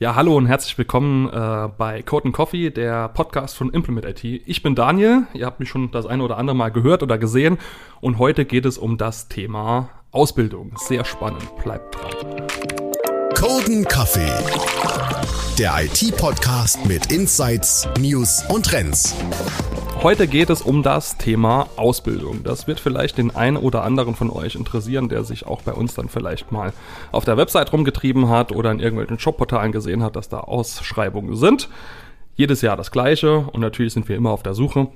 Ja, hallo und herzlich willkommen bei Code & Coffee, der Podcast von Implement IT. Ich bin Daniel, ihr habt mich schon das eine oder andere Mal gehört oder gesehen und heute geht es um das Thema Ausbildung. Sehr spannend, bleibt dran. Code & Coffee, der IT-Podcast mit Insights, News und Trends. Heute geht es um das Thema Ausbildung. Das wird vielleicht den einen oder anderen von euch interessieren, der sich auch bei uns dann vielleicht mal auf der Website rumgetrieben hat oder in irgendwelchen Jobportalen gesehen hat, dass da Ausschreibungen sind. Jedes Jahr das Gleiche und natürlich sind wir immer auf der Suche.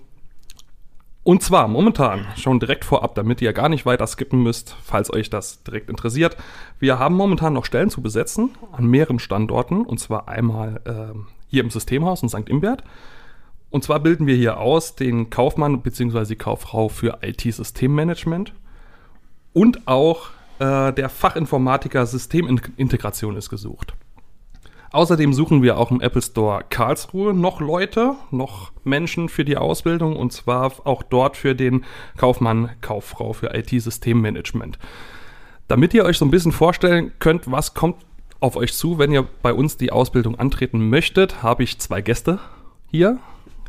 Und zwar momentan schon direkt vorab, damit ihr gar nicht weiter skippen müsst, falls euch das direkt interessiert. Wir haben momentan noch Stellen zu besetzen an mehreren Standorten und zwar einmal hier im Systemhaus in St. Imbert. Und zwar bilden wir hier aus den Kaufmann bzw. die Kauffrau für IT-Systemmanagement und auch der Fachinformatiker Systemintegration ist gesucht. Außerdem suchen wir auch im Apple Store Karlsruhe noch Menschen für die Ausbildung und zwar auch dort für den Kaufmann, Kauffrau für IT-Systemmanagement. Damit ihr euch so ein bisschen vorstellen könnt, was kommt auf euch zu, wenn ihr bei uns die Ausbildung antreten möchtet, habe ich 2 Gäste hier.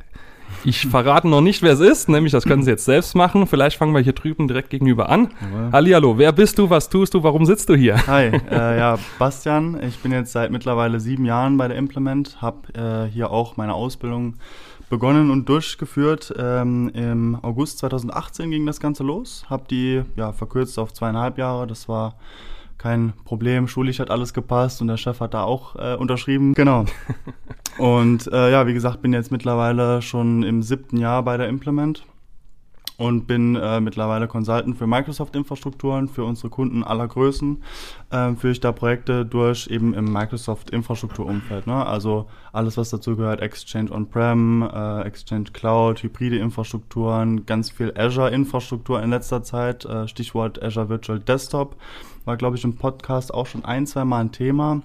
Ich verrate noch nicht, wer es ist, nämlich das können Sie jetzt selbst machen. Vielleicht fangen wir hier drüben direkt gegenüber an. Ja. Hallihallo, wer bist du, was tust du, warum sitzt du hier? Hi, Bastian, ich bin jetzt seit mittlerweile 7 Jahren bei der Implement, habe hier auch meine Ausbildung begonnen und durchgeführt. Im August 2018 ging das Ganze los, habe die verkürzt auf 2,5 Jahre, das war kein Problem, schulisch hat alles gepasst und der Chef hat da auch unterschrieben. Genau. Und wie gesagt, bin jetzt mittlerweile schon im 7. Jahr bei der Implement und bin mittlerweile Consultant für Microsoft-Infrastrukturen, für unsere Kunden aller Größen. Führe ich da Projekte durch, eben im Microsoft-Infrastrukturumfeld. Ne? Also alles, was dazu gehört, Exchange On-Prem, Exchange Cloud, hybride Infrastrukturen, ganz viel Azure-Infrastruktur in letzter Zeit, Stichwort Azure Virtual Desktop. War, glaube ich, im Podcast auch schon 1-2 Mal ein Thema.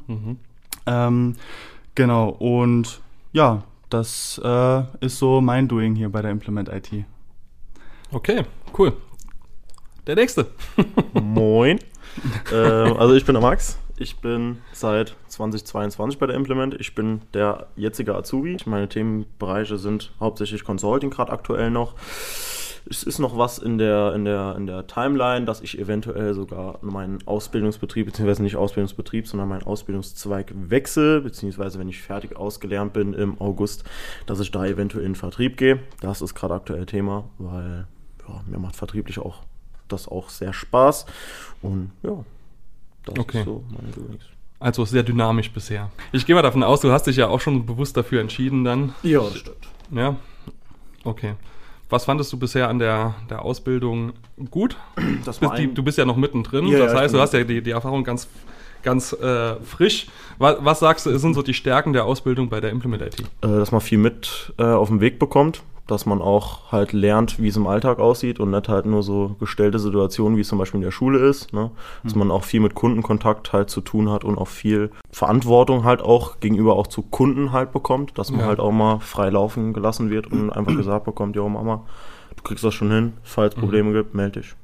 Genau, und ja, das ist so mein Doing hier bei der Implement IT. Okay, cool. Der Nächste. Moin. Also ich bin der Max. Ich bin seit 2022 bei der Implement. Ich bin der jetzige Azubi. Meine Themenbereiche sind hauptsächlich Consulting, gerade aktuell noch. Es ist noch was in der Timeline, dass ich eventuell sogar meinen Ausbildungsbetrieb, beziehungsweise nicht Ausbildungsbetrieb, sondern meinen Ausbildungszweig wechsle, beziehungsweise wenn ich fertig ausgelernt bin im August, dass ich da eventuell in den Vertrieb gehe. Das ist gerade aktuell Thema, weil mir macht vertrieblich das auch sehr Spaß. Und das ist so meine Doings. Also sehr dynamisch bisher. Ich gehe mal davon aus, du hast dich ja auch schon bewusst dafür entschieden dann. Ja, das stimmt. Ja, okay. Was fandest du bisher an der Ausbildung gut? Du bist ja noch mittendrin, ja, das heißt, du hast ja die Erfahrung ganz frisch. Was sagst du, sind so die Stärken der Ausbildung bei der Implement IT? Dass man viel mit auf den Weg bekommt, dass man auch halt lernt, wie es im Alltag aussieht und nicht halt nur so gestellte Situationen, wie es zum Beispiel in der Schule ist, ne? Dass man auch viel mit Kundenkontakt halt zu tun hat und auch viel Verantwortung halt auch gegenüber auch zu Kunden halt bekommt, dass man halt auch mal frei laufen gelassen wird und einfach gesagt bekommt, ja Mama, du kriegst das schon hin, falls Probleme gibt, melde dich.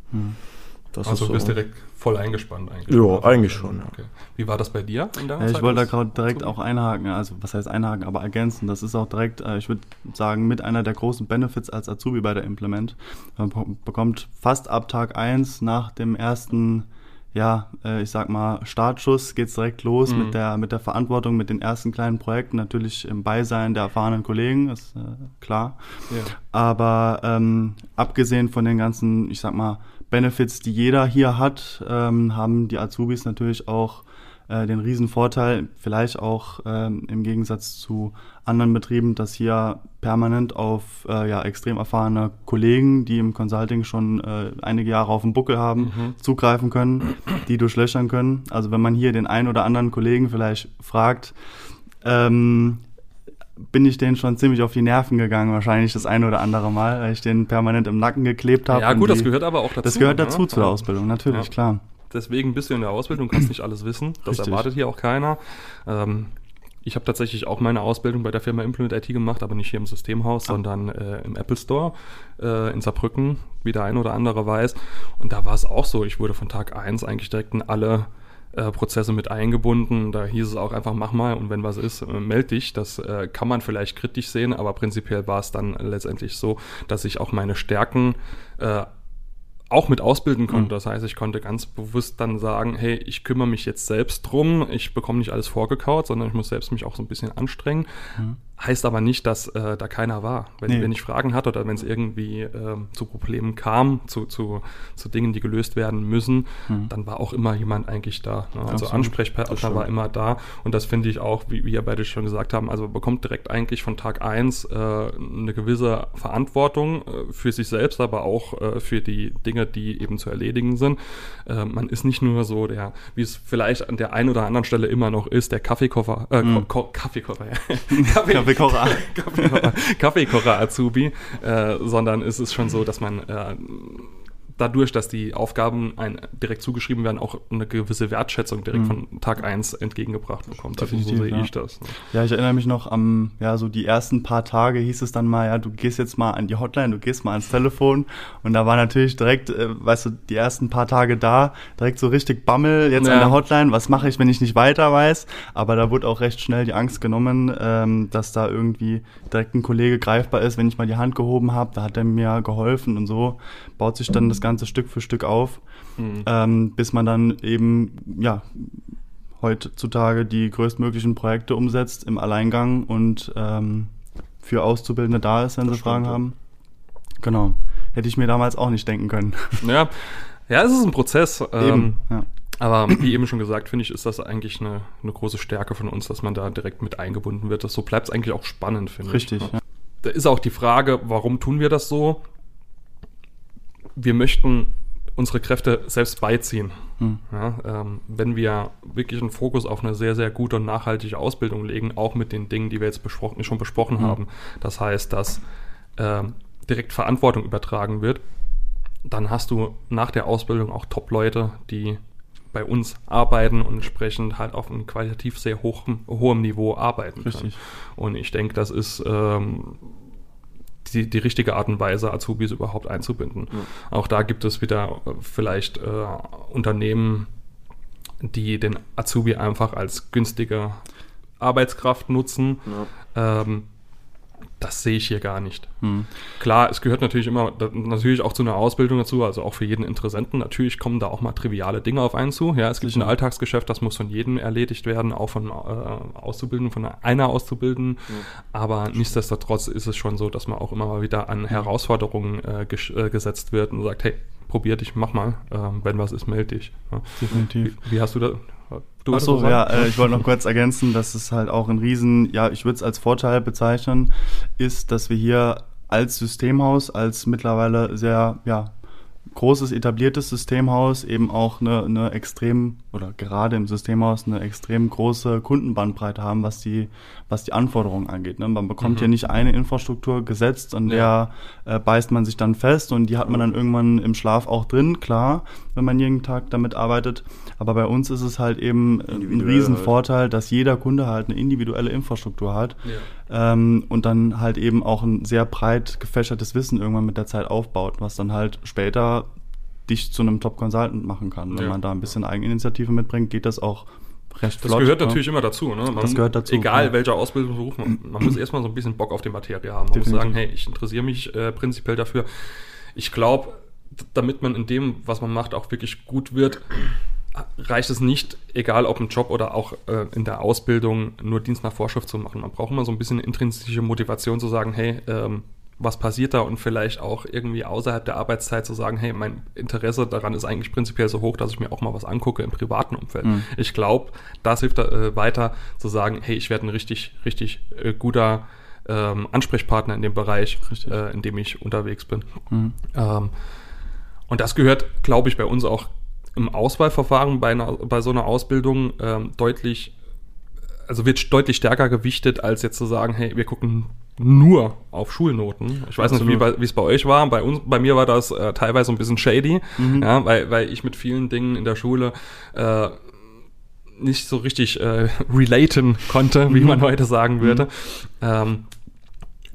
Also du bist direkt voll eingespannt eigentlich. Ja, eigentlich schon. Ja. Okay. Wie war das bei dir? Ich wollte da gerade direkt auch einhaken, also was heißt einhaken, aber ergänzen. Das ist auch direkt, ich würde sagen, mit einer der großen Benefits als Azubi bei der Implement. Man bekommt fast ab Tag 1 nach dem ersten, Startschuss geht's direkt los mit der Verantwortung, mit den ersten kleinen Projekten, natürlich im Beisein der erfahrenen Kollegen, ist klar. Ja. Aber abgesehen von den ganzen, Benefits, die jeder hier hat, haben die Azubis natürlich auch den riesen Vorteil, vielleicht auch im Gegensatz zu anderen Betrieben, dass hier permanent auf extrem erfahrene Kollegen, die im Consulting schon einige Jahre auf dem Buckel haben, zugreifen können, die durchlöchern können. Also wenn man hier den einen oder anderen Kollegen vielleicht fragt, bin ich denen schon ziemlich auf die Nerven gegangen, wahrscheinlich das eine oder andere Mal, weil ich den permanent im Nacken geklebt habe. Ja gut, das gehört aber auch dazu. Das gehört dazu zu der Ausbildung, natürlich, klar. Deswegen bist du in der Ausbildung, kannst nicht alles wissen. Das Richtig. Erwartet hier auch keiner. Ich habe tatsächlich auch meine Ausbildung bei der Firma Implement IT gemacht, aber nicht hier im Systemhaus, sondern im Apple Store in Saarbrücken, wie der ein oder andere weiß. Und da war es auch so, ich wurde von Tag 1 eigentlich direkt in alle Prozesse mit eingebunden. Da hieß es auch einfach, mach mal und wenn was ist, meld dich. Das kann man vielleicht kritisch sehen, aber prinzipiell war es dann letztendlich so, dass ich auch meine Stärken auch mit ausbilden konnte. Das heißt, ich konnte ganz bewusst dann sagen, hey, ich kümmere mich jetzt selbst drum, ich bekomme nicht alles vorgekaut, sondern ich muss selbst mich auch so ein bisschen anstrengen. Heißt aber nicht, dass da keiner war. Wenn ich Fragen hatte oder wenn es irgendwie zu Problemen kam, zu Dingen, die gelöst werden müssen, dann war auch immer jemand eigentlich da. Ne? Also Ansprechpartner war immer da. Und das finde ich auch, wie ihr beide schon gesagt haben, also man bekommt direkt eigentlich von Tag 1 eine gewisse Verantwortung für sich selbst, aber auch für die Dinge, die eben zu erledigen sind. Man ist nicht nur so der, wie es vielleicht an der einen oder anderen Stelle immer noch ist, der Kaffeekocher-Azubi, sondern es ist schon so, dass man dadurch, dass die Aufgaben einem direkt zugeschrieben werden, auch eine gewisse Wertschätzung direkt von Tag 1 entgegengebracht bekommt. Also so sehe ich das. Ne? Ja, ich erinnere mich noch so die ersten paar Tage hieß es dann mal, ja, du gehst jetzt mal an die Hotline, du gehst mal ans Telefon und da war natürlich direkt, die ersten paar Tage da, direkt so richtig Bammel jetzt an der Hotline, was mache ich, wenn ich nicht weiter weiß, aber da wurde auch recht schnell die Angst genommen, dass da irgendwie direkt ein Kollege greifbar ist, wenn ich mal die Hand gehoben habe, da hat er mir geholfen und so baut sich dann das Ganze Stück für Stück auf, bis man dann eben, heutzutage die größtmöglichen Projekte umsetzt im Alleingang und für Auszubildende da ist, wenn sie Fragen haben. Genau. Hätte ich mir damals auch nicht denken können. Ja, es ist ein Prozess. Eben, ja. Aber wie eben schon gesagt, finde ich, ist das eigentlich eine große Stärke von uns, dass man da direkt mit eingebunden wird. So bleibt es eigentlich auch spannend, finde ich. Richtig, ja. Da ist auch die Frage, warum tun wir das so? Wir möchten unsere Kräfte selbst beiziehen. Ja, wenn wir wirklich einen Fokus auf eine sehr, sehr gute und nachhaltige Ausbildung legen, auch mit den Dingen, die wir jetzt schon besprochen haben, das heißt, dass direkt Verantwortung übertragen wird, dann hast du nach der Ausbildung auch Top-Leute, die bei uns arbeiten und entsprechend halt auf einem qualitativ sehr hohem Niveau arbeiten können. Richtig. Und ich denke, das ist die richtige Art und Weise, Azubis überhaupt einzubinden. Auch da gibt es wieder vielleicht Unternehmen, die den Azubi einfach als günstige Arbeitskraft nutzen. Das sehe ich hier gar nicht. Klar, es gehört natürlich natürlich auch zu einer Ausbildung dazu, also auch für jeden Interessenten. Natürlich kommen da auch mal triviale Dinge auf einen zu. Ja, es gibt ein Alltagsgeschäft, das muss von jedem erledigt werden, auch von Auszubildenden, von einer Auszubildenden. Aber nichtsdestotrotz ist es schon so, dass man auch immer mal wieder an Herausforderungen gesetzt wird und sagt, hey, probier dich, mach mal. Wenn was ist, melde dich. Ja. Definitiv. Wie hast du das? Achso, ich wollte noch kurz ergänzen, dass es halt auch ein ich würde es als Vorteil bezeichnen, ist, dass wir hier als Systemhaus, als mittlerweile sehr, großes, etabliertes Systemhaus eben auch eine extrem, oder gerade im Systemhaus eine extrem große Kundenbandbreite haben, was die Anforderungen angeht. Ne? Man bekommt hier nicht eine Infrastruktur gesetzt, an der beißt man sich dann fest und die hat man dann irgendwann im Schlaf auch drin, klar, wenn man jeden Tag damit arbeitet. Aber bei uns ist es halt eben ein Riesenvorteil, dass jeder Kunde halt eine individuelle Infrastruktur hat und dann halt eben auch ein sehr breit gefächertes Wissen irgendwann mit der Zeit aufbaut, was dann halt später dich zu einem Top-Consultant machen kann. Wenn man da ein bisschen Eigeninitiative mitbringt, geht das auch recht flott. Das gehört natürlich immer dazu. Ne? Das gehört dazu. Egal welcher Ausbildungsberuf, man muss erstmal so ein bisschen Bock auf die Materie haben. Man muss sagen, hey, ich interessiere mich prinzipiell dafür. Ich glaube, damit man in dem, was man macht, auch wirklich gut wird, reicht es nicht, egal ob im Job oder auch in der Ausbildung, nur Dienst nach Vorschrift zu machen. Man braucht immer so ein bisschen intrinsische Motivation zu sagen, hey, was passiert da und vielleicht auch irgendwie außerhalb der Arbeitszeit zu sagen, hey, mein Interesse daran ist eigentlich prinzipiell so hoch, dass ich mir auch mal was angucke im privaten Umfeld. Ich glaube, das hilft weiter zu sagen, hey, ich werde ein richtig, richtig guter Ansprechpartner in dem Bereich, in dem ich unterwegs bin. Und das gehört, glaube ich, bei uns auch im Auswahlverfahren bei so einer Ausbildung wird deutlich stärker gewichtet, als jetzt zu sagen, hey, wir gucken nur auf Schulnoten. Ich weiß nicht, wie es bei euch war. Bei mir war das teilweise ein bisschen shady, weil ich mit vielen Dingen in der Schule nicht so richtig relaten konnte, wie man heute sagen würde.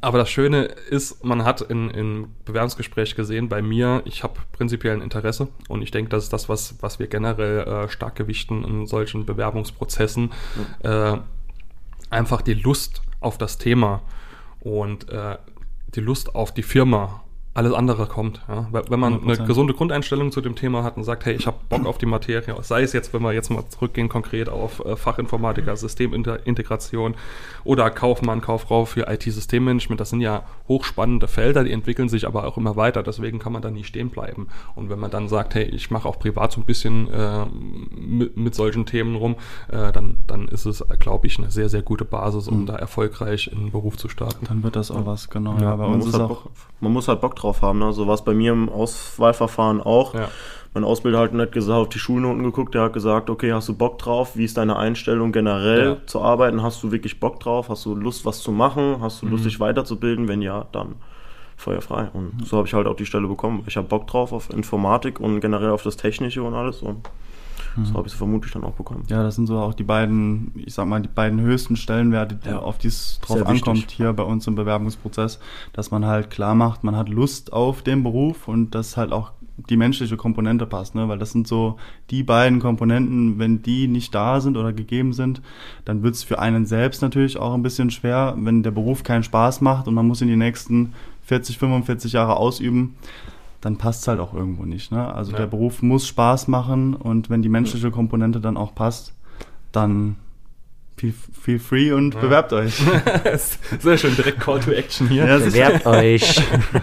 Aber das Schöne ist, man hat im Bewerbungsgespräch gesehen, bei mir, ich habe prinzipiell ein Interesse und ich denke, das ist das, was wir generell stark gewichten in solchen Bewerbungsprozessen. Einfach die Lust auf das Thema und die Lust auf die Firma. Alles andere kommt. Ja. Wenn man 100%. Eine gesunde Grundeinstellung zu dem Thema hat und sagt, hey, ich habe Bock auf die Materie, sei es jetzt, wenn wir jetzt mal zurückgehen konkret auf Fachinformatiker, Systemintegration oder Kaufmann, Kauffrau für IT-Systemmanagement, das sind ja hochspannende Felder, die entwickeln sich aber auch immer weiter, deswegen kann man da nie stehen bleiben. Und wenn man dann sagt, hey, ich mache auch privat so ein bisschen mit solchen Themen rum, dann ist es, glaube ich, eine sehr, sehr gute Basis, um da erfolgreich in den Beruf zu starten. Dann wird das auch was, genau. Ja, bei uns ist auch... Man muss halt Bock drauf haben, ne? So war es bei mir im Auswahlverfahren auch. Ja. Mein Ausbilder hat nicht gesagt, auf die Schulnoten geguckt, der hat gesagt, okay, hast du Bock drauf? Wie ist deine Einstellung generell zu arbeiten? Hast du wirklich Bock drauf? Hast du Lust, was zu machen? Hast du Lust, dich weiterzubilden? Wenn ja, dann feuerfrei. Und so habe ich halt auch die Stelle bekommen. Ich habe Bock drauf auf Informatik und generell auf das Technische und alles. Und so habe ich es vermutlich dann auch bekommen. Ja, das sind so auch die beiden, ich sag mal, die beiden höchsten Stellenwerte, auf die es drauf ankommt hier bei uns im Bewerbungsprozess, dass man halt klar macht, man hat Lust auf den Beruf und dass halt auch die menschliche Komponente passt, ne? Weil das sind so die beiden Komponenten, wenn die nicht da sind oder gegeben sind, dann wird es für einen selbst natürlich auch ein bisschen schwer, wenn der Beruf keinen Spaß macht und man muss ihn die nächsten 40, 45 Jahre ausüben, dann passt es halt auch irgendwo nicht. Ne? Also der Beruf muss Spaß machen und wenn die menschliche Komponente dann auch passt, dann feel free und bewerbt euch. Sehr schön, direkt Call to Action hier. Ja, bewerbt euch.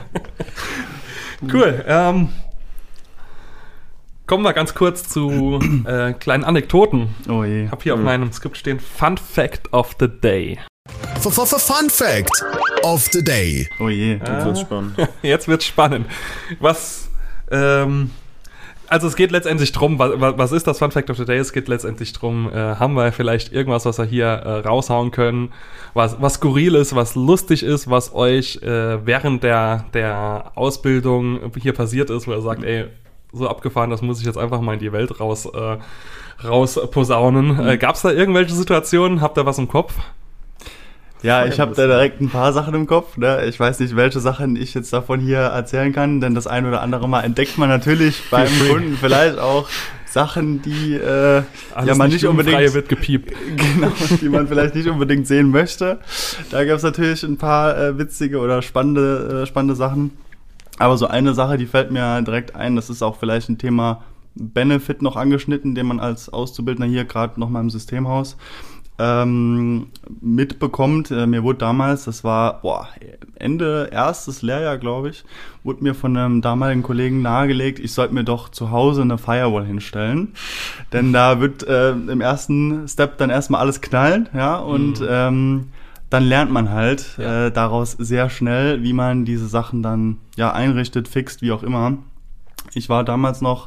Cool. Kommen wir ganz kurz zu kleinen Anekdoten. Oh je. Ich habe hier auf meinem Skript stehen Fun Fact of the Day. Fun Fact of the Day. Oh je. Jetzt wird's spannend. Jetzt wird's spannend. Also es geht letztendlich drum, was ist das Fun Fact of the Day? Es geht letztendlich drum, haben wir vielleicht irgendwas, was wir hier raushauen können, was skurril ist, was lustig ist, was euch während der Ausbildung hier passiert ist, wo ihr sagt, ey, so abgefahren, das muss ich jetzt einfach mal in die Welt raus posaunen. Gab's da irgendwelche Situationen? Habt ihr was im Kopf? Ja, ich habe da direkt ein paar Sachen im Kopf. Ne? Ich weiß nicht, welche Sachen ich jetzt davon hier erzählen kann, denn das ein oder andere Mal entdeckt man natürlich beim Kunden vielleicht auch Sachen, die man nicht unbedingt wird gepiept. Genau, die man vielleicht nicht unbedingt sehen möchte. Da gab es natürlich ein paar witzige oder spannende Sachen. Aber so eine Sache, die fällt mir direkt ein, das ist auch vielleicht ein Thema Benefit noch angeschnitten, den man als Auszubildender hier gerade noch mal im Systemhaus mitbekommt. Mir wurde damals, das war Ende erstes Lehrjahr, glaube ich, wurde mir von einem damaligen Kollegen nahegelegt, ich sollte mir doch zu Hause eine Firewall hinstellen. Denn da wird im ersten Step dann erstmal alles knallen, ja, und dann lernt man halt daraus sehr schnell, wie man diese Sachen dann einrichtet, fixt, wie auch immer. Ich habe damals noch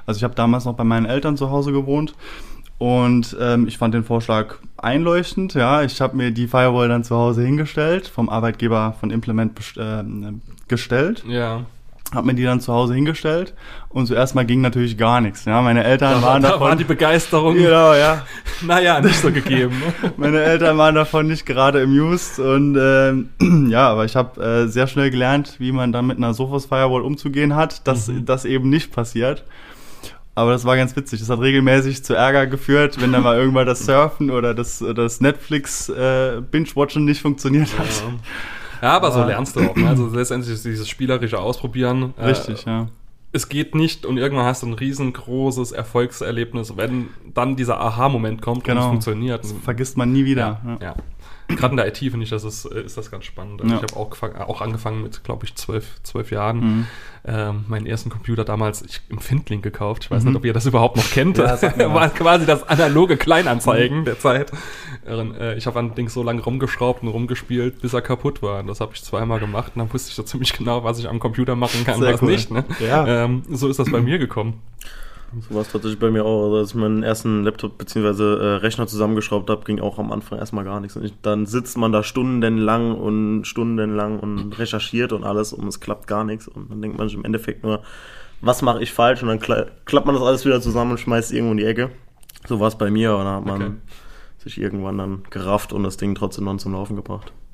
bei meinen Eltern zu Hause gewohnt. Und ich fand den Vorschlag einleuchtend. Ja, ich habe mir die Firewall dann zu Hause hingestellt, vom Arbeitgeber von Implement gestellt. Ja. Habe mir die dann zu Hause hingestellt und zuerst mal ging natürlich gar nichts. Ja, meine Eltern waren davon... Da war die Begeisterung, genau, ja. Naja, nicht so gegeben. Meine Eltern waren davon nicht gerade amused und aber ich habe sehr schnell gelernt, wie man dann mit einer Sophos Firewall umzugehen hat, dass das eben nicht passiert. Aber das war ganz witzig. Das hat regelmäßig zu Ärger geführt, wenn dann mal irgendwann das Surfen oder das Netflix Binge-Watchen nicht funktioniert hat. Ja, aber so lernst du auch. Ne? Also letztendlich ist dieses spielerische Ausprobieren. Richtig, ja. Es geht nicht und irgendwann hast du ein riesengroßes Erfolgserlebnis, wenn dann dieser Aha-Moment kommt und es funktioniert. Das vergisst man nie wieder. Ja. Gerade in der IT finde ich, ist das ganz spannend. Also ich habe auch angefangen mit, glaube ich, 12 Jahren. Meinen ersten Computer damals im Findling gekauft. Ich weiß nicht, ob ihr das überhaupt noch kennt. Ja, war quasi das analoge Kleinanzeigen der Zeit. Ich habe an dem Ding so lange rumgeschraubt und rumgespielt, bis er kaputt war. Und das habe ich zweimal gemacht und dann wusste ich so ziemlich genau, was ich am Computer machen kann und was nicht. Ne? Ja. So ist das bei mir gekommen. So war es tatsächlich bei mir auch. Also als ich meinen ersten Laptop bzw. Rechner zusammengeschraubt habe, ging auch am Anfang erstmal gar nichts. Und dann sitzt man da stundenlang und recherchiert und alles und es klappt gar nichts. Und dann denkt man sich im Endeffekt nur, was mache ich falsch? Und dann klappt man das alles wieder zusammen und schmeißt es irgendwo in die Ecke. So war es bei mir und dann hat man sich irgendwann dann gerafft und das Ding trotzdem noch zum Laufen gebracht.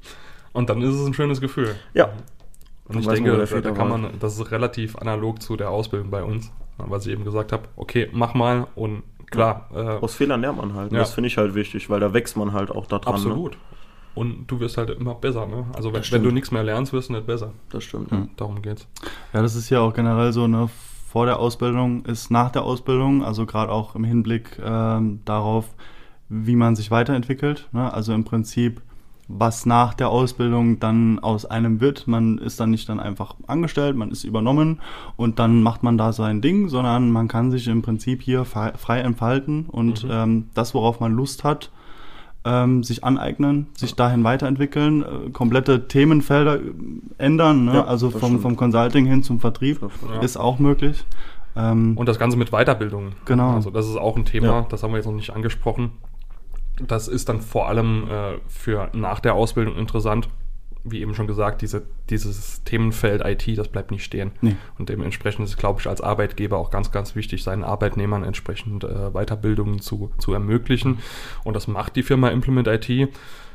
Und dann ist es ein schönes Gefühl. Ja. Und ich denke, das ist relativ analog zu der Ausbildung bei uns, was ich eben gesagt habe, okay, mach mal und klar. Aus Fehlern lernt man halt. Ja. Das finde ich halt wichtig, weil da wächst man halt auch da dran. Absolut. Ne? Und du wirst halt immer besser. Ne? Also wenn du nichts mehr lernst, wirst du nicht besser. Das stimmt. Ja. Darum geht's. Ja, das ist ja auch generell so, ne, vor der Ausbildung ist nach der Ausbildung, also gerade auch im Hinblick darauf, wie man sich weiterentwickelt. Ne? Also im Prinzip, was nach der Ausbildung dann aus einem wird. Man ist dann nicht dann einfach angestellt, man ist übernommen und dann macht man da sein Ding, sondern man kann sich im Prinzip hier frei entfalten und das, worauf man Lust hat, sich aneignen, sich dahin weiterentwickeln, komplette Themenfelder ändern, ne? Also vom Consulting hin zum Vertrieb ist auch möglich. Und das Ganze mit Weiterbildung. Genau. Also das ist auch ein Thema, das haben wir jetzt noch nicht angesprochen. Das ist dann vor allem für nach der Ausbildung interessant. Wie eben schon gesagt, dieses Themenfeld IT, das bleibt nicht stehen. Nee. Und dementsprechend ist es, glaube ich, als Arbeitgeber auch ganz, ganz wichtig, seinen Arbeitnehmern entsprechend Weiterbildungen zu ermöglichen. Und das macht die Firma Implement IT.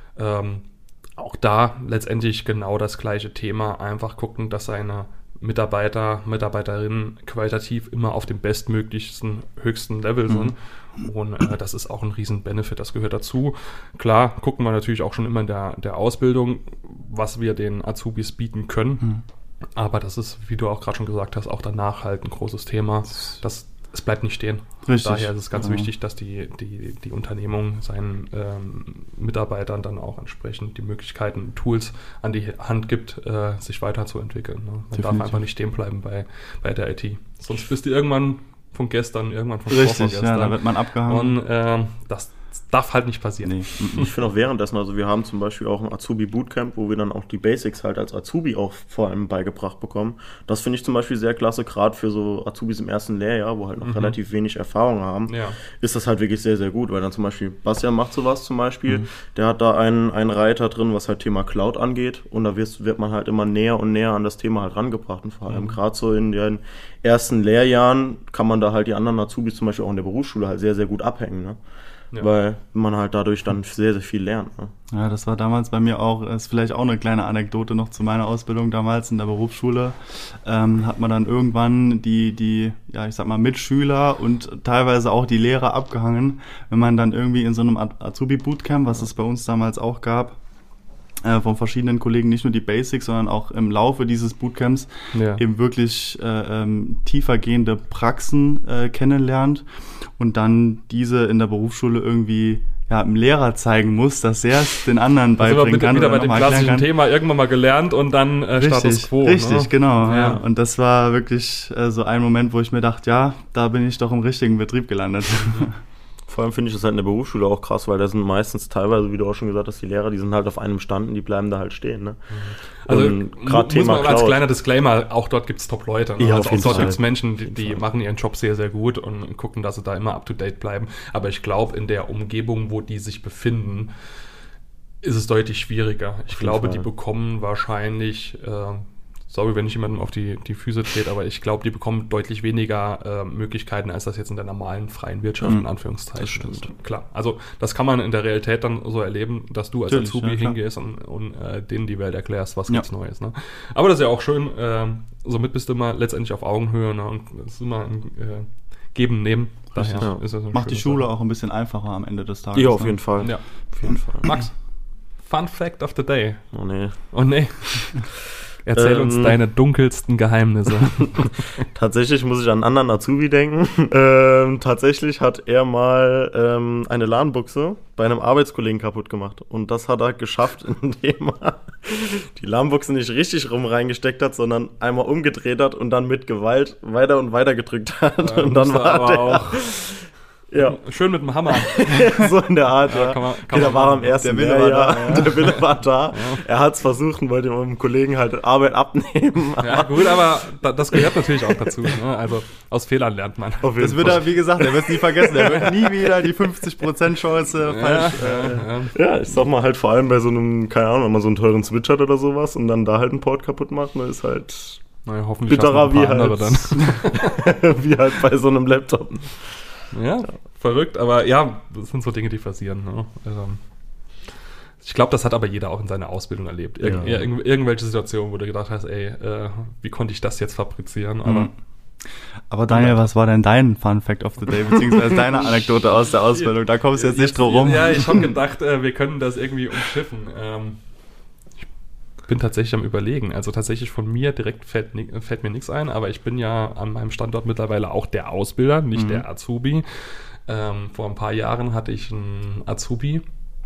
Auch da letztendlich genau das gleiche Thema. Einfach gucken, dass seine Mitarbeiterinnen qualitativ immer auf dem bestmöglichsten, höchsten Level sind. Und das ist auch ein riesen Benefit, das gehört dazu. Klar, gucken wir natürlich auch schon immer in der Ausbildung, was wir den Azubis bieten können. Aber das ist, wie du auch gerade schon gesagt hast, auch danach halt ein großes Thema. Es bleibt nicht stehen. Richtig. Daher ist es ganz wichtig, dass die Unternehmung seinen Mitarbeitern dann auch entsprechend die Möglichkeiten, Tools an die Hand gibt, sich weiterzuentwickeln. Ne? Man darf einfach nicht stehen bleiben bei der IT. Sonst bist du irgendwann von gestern, irgendwann von vorgestern. Richtig, ja, da wird man abgehangen. Und das darf halt nicht passieren. Nee. Ich finde auch währenddessen, also wir haben zum Beispiel auch ein Azubi-Bootcamp, wo wir dann auch die Basics halt als Azubi auch vor allem beigebracht bekommen. Das finde ich zum Beispiel sehr klasse, gerade für so Azubis im ersten Lehrjahr, wo halt noch relativ wenig Erfahrung haben, ist das halt wirklich sehr, sehr gut, weil dann zum Beispiel Bastian macht sowas zum Beispiel, der hat da einen Reiter drin, was halt Thema Cloud angeht und da wird man halt immer näher und näher an das Thema halt rangebracht und vor allem gerade so in den ersten Lehrjahren kann man da halt die anderen Azubis zum Beispiel auch in der Berufsschule halt sehr, sehr gut abhängen, ne? Ja. Weil man halt dadurch dann sehr, sehr viel lernt. Ne? Ja, das war damals bei mir auch, ist vielleicht auch eine kleine Anekdote noch zu meiner Ausbildung damals in der Berufsschule. Hat man dann irgendwann die Mitschüler und teilweise auch die Lehrer abgehangen, wenn man dann irgendwie in so einem Azubi-Bootcamp, was es bei uns damals auch gab, von verschiedenen Kollegen nicht nur die Basics, sondern auch im Laufe dieses Bootcamps eben wirklich tiefergehende Praxen kennenlernt und dann diese in der Berufsschule irgendwie im Lehrer zeigen muss, dass er es den anderen beibringen kann. Wieder bei dem klassischen Thema irgendwann mal gelernt und dann Status Quo. Richtig, genau. Ja. Und das war wirklich so ein Moment, wo ich mir dachte, da bin ich doch im richtigen Betrieb gelandet. Vor allem finde ich das halt in der Berufsschule auch krass, weil da sind meistens teilweise, wie du auch schon gesagt hast, die Lehrer, die sind halt auf einem Stand und die bleiben da halt stehen. Ne? Also gerade Thema Cloud. Als kleiner Disclaimer, auch dort gibt es Top-Leute. Ne? Ja, also auch dort gibt es Menschen, die machen ihren Job sehr, sehr gut und gucken, dass sie da immer up-to-date bleiben. Aber ich glaube, in der Umgebung, wo die sich befinden, ist es deutlich schwieriger. Ich glaube, die bekommen wahrscheinlich... sorry, wenn ich jemandem auf die Füße trete, aber ich glaube, die bekommen deutlich weniger Möglichkeiten, als das jetzt in der normalen freien Wirtschaft in Anführungszeichen ist. Klar, also das kann man in der Realität dann so erleben, dass du als Azubi hingehst und denen die Welt erklärst, was gibt's Neues. Ne? Aber das ist ja auch schön, somit bist du immer letztendlich auf Augenhöhe, ne? Und es ist immer ein Geben, Nehmen. Daher ist das macht die Schule auch ein bisschen einfacher am Ende des Tages. Ja, auf jeden Fall. Ja, auf jeden Fall. Max, Fun Fact of the Day. Oh nee. Erzähl uns deine dunkelsten Geheimnisse. Tatsächlich muss ich an einen anderen Azubi denken. Tatsächlich hat er mal eine LAN-Buchse bei einem Arbeitskollegen kaputt gemacht. Und das hat er geschafft, indem er die LAN-Buchse nicht richtig rum reingesteckt hat, sondern einmal umgedreht hat und dann mit Gewalt weiter und weiter gedrückt hat. Und dann war der auch... Ja. Schön mit dem Hammer. So in der Art, ja. Der war am ersten Der Wille war da. Ja. Er hat es versucht und wollte dem Kollegen halt Arbeit abnehmen. Ja, gut, aber das gehört natürlich auch dazu. Ne? Also aus Fehlern lernt man. Das wird er, wie gesagt, er wird es nie vergessen. Er wird nie wieder die 50% Chance falsch. Ja, ich sag mal halt vor allem bei so einem, keine Ahnung, wenn man so einen teuren Switch hat oder sowas und dann da halt einen Port kaputt macht, ne, ist halt hoffentlich bitterer wie halt, dann. wie halt bei so einem Laptop. Ja, verrückt, aber ja, das sind so Dinge, die passieren. Ne? Ich glaube, das hat aber jeder auch in seiner Ausbildung erlebt. Irgendwelche Situationen, wo du gedacht hast, wie konnte ich das jetzt fabrizieren? Aber Daniel, was war denn dein Fun Fact of the Day, beziehungsweise deine Anekdote aus der Ausbildung? Da kommst du jetzt nicht drum rum. Ja, ich habe gedacht, wir können das irgendwie umschiffen. Ich bin tatsächlich am Überlegen. Also tatsächlich von mir direkt fällt mir nichts ein, aber ich bin ja an meinem Standort mittlerweile auch der Ausbilder, nicht der Azubi. Vor ein paar Jahren hatte ich einen Azubi,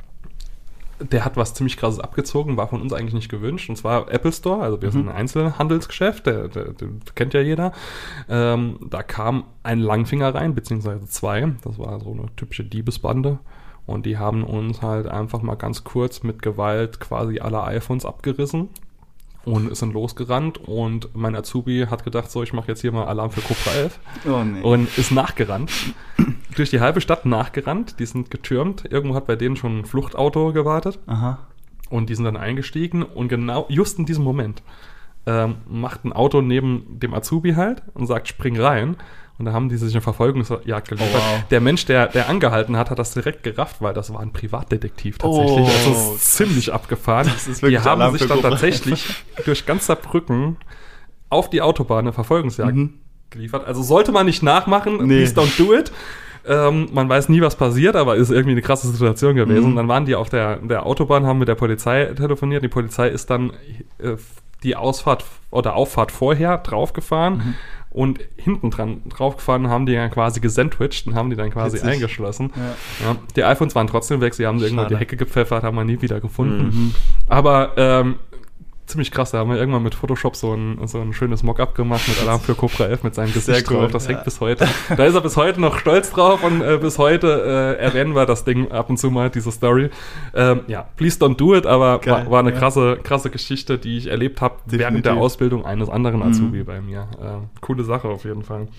der hat was ziemlich Krasses abgezogen, war von uns eigentlich nicht gewünscht, und zwar Apple Store, also wir sind ein Einzelhandelsgeschäft, der kennt ja jeder. Da kam ein Langfinger rein, beziehungsweise 2, das war so eine typische Diebesbande, und die haben uns halt einfach mal ganz kurz mit Gewalt quasi alle iPhones abgerissen und sind losgerannt, und mein Azubi hat gedacht, so, ich mache jetzt hier mal Alarm für Cobra 11 und ist nachgerannt, durch die halbe Stadt nachgerannt, die sind getürmt, irgendwo hat bei denen schon ein Fluchtauto gewartet. Aha. Und die sind dann eingestiegen, und genau just in diesem Moment macht ein Auto neben dem Azubi halt und sagt, spring rein. Und da haben die sich eine Verfolgungsjagd geliefert. Oh, wow. Der Mensch, der angehalten hat das direkt gerafft, weil das war ein Privatdetektiv tatsächlich. Also das ist ziemlich abgefahren. Die haben sich dann tatsächlich durch ganz Saarbrücken auf die Autobahn eine Verfolgungsjagd geliefert. Also sollte man nicht nachmachen, please don't do it. Man weiß nie, was passiert, aber ist irgendwie eine krasse Situation gewesen. Und dann waren die auf der Autobahn, haben mit der Polizei telefoniert. Die Polizei ist dann die Ausfahrt oder Auffahrt vorher draufgefahren. Und hinten draufgefahren, haben die dann quasi gesandwiched und haben die dann quasi eingeschlossen. Ja. Ja, die iPhones waren trotzdem weg, sie haben irgendwo die Hecke gepfeffert, haben wir nie wieder gefunden. Aber ziemlich krass, da haben wir irgendwann mit Photoshop so ein schönes Mock-up gemacht mit Alarm für Cobra 11 mit seinem Gesicht drauf. Das hängt bis heute. Da ist er bis heute noch stolz drauf, und bis heute erwähnen wir das Ding ab und zu mal, diese Story. Please don't do it, aber war eine krasse Geschichte, die ich erlebt habe während der Ausbildung eines anderen Azubi bei mir. Coole Sache auf jeden Fall.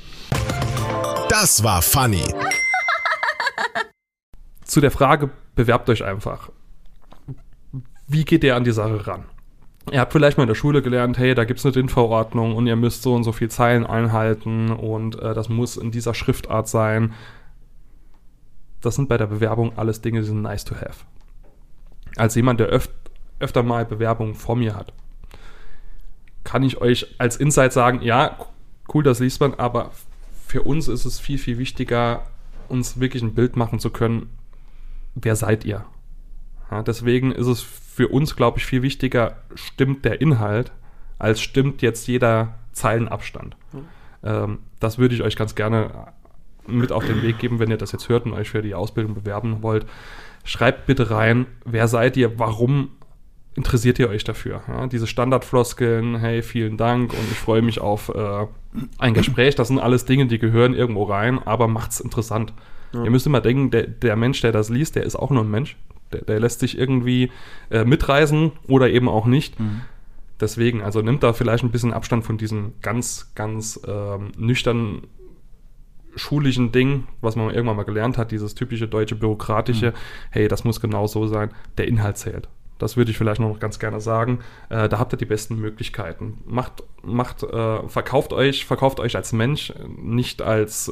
Das war funny. Zu der Frage, bewerbt euch einfach. Wie geht ihr an die Sache ran? Ihr habt vielleicht mal in der Schule gelernt, hey, da gibt es eine DIN-Verordnung und ihr müsst so und so viel Zeilen einhalten und das muss in dieser Schriftart sein. Das sind bei der Bewerbung alles Dinge, die sind nice to have. Als jemand, der öfter mal Bewerbungen vor mir hat, kann ich euch als Insight sagen, ja, cool, das liest man, aber für uns ist es viel, viel wichtiger, uns wirklich ein Bild machen zu können, wer seid ihr? Ja, deswegen ist es für uns, glaube ich, viel wichtiger, stimmt der Inhalt, als stimmt jetzt jeder Zeilenabstand. Das würde ich euch ganz gerne mit auf den Weg geben, wenn ihr das jetzt hört und euch für die Ausbildung bewerben wollt. Schreibt bitte rein, wer seid ihr, warum interessiert ihr euch dafür? Ja, diese Standardfloskeln, hey, vielen Dank und ich freue mich auf ein Gespräch, das sind alles Dinge, die gehören irgendwo rein, aber macht's interessant. Ja. Ihr müsst immer denken, der Mensch, der das liest, der ist auch nur ein Mensch. Der lässt sich irgendwie mitreißen oder eben auch nicht. Deswegen, also nimmt da vielleicht ein bisschen Abstand von diesem ganz, ganz nüchternen schulischen Ding, was man irgendwann mal gelernt hat, dieses typische deutsche bürokratische, hey, das muss genau so sein, der Inhalt zählt. Das würde ich vielleicht noch ganz gerne sagen. Da habt ihr die besten Möglichkeiten. Verkauft euch als Mensch, nicht als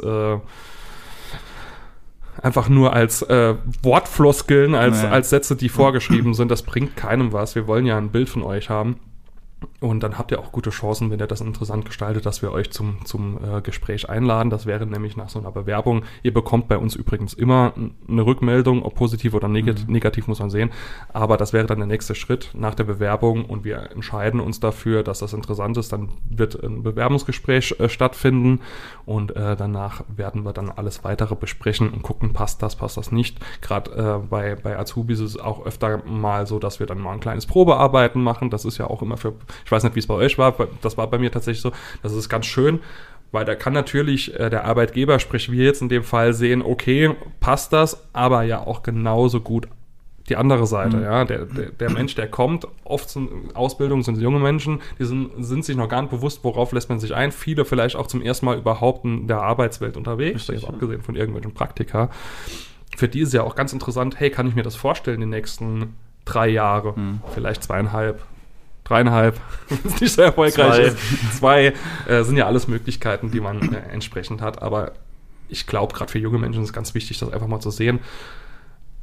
einfach nur als Wortfloskeln, als Sätze, die vorgeschrieben sind. Das bringt keinem was. Wir wollen ja ein Bild von euch haben. Und dann habt ihr auch gute Chancen, wenn ihr das interessant gestaltet, dass wir euch zum Gespräch einladen. Das wäre nämlich nach so einer Bewerbung. Ihr bekommt bei uns übrigens immer eine Rückmeldung, ob positiv oder negativ muss man sehen. Aber das wäre dann der nächste Schritt nach der Bewerbung und wir entscheiden uns dafür, dass das interessant ist. Dann wird ein Bewerbungsgespräch stattfinden und danach werden wir dann alles Weitere besprechen und gucken, passt das nicht. Gerade bei Azubis ist es auch öfter mal so, dass wir dann mal ein kleines Probearbeiten machen. Das ist ja auch immer ich weiß nicht, wie es bei euch war, das war bei mir tatsächlich so, das ist ganz schön, weil da kann natürlich der Arbeitgeber, sprich wir jetzt in dem Fall sehen, okay, passt das, aber ja auch genauso gut die andere Seite, ja, der Mensch, der kommt, oft sind Ausbildungen, sind junge Menschen, die sind sich noch gar nicht bewusst, worauf lässt man sich ein, viele vielleicht auch zum ersten Mal überhaupt in der Arbeitswelt unterwegs, jetzt abgesehen von irgendwelchen Praktika, für die ist ja auch ganz interessant, hey, kann ich mir das vorstellen, die nächsten 3 Jahre, vielleicht 2,5, 3,5, wenn es nicht so erfolgreich ist. 2 sind ja alles Möglichkeiten, die man entsprechend hat. Aber ich glaube, gerade für junge Menschen ist es ganz wichtig, das einfach mal zu sehen.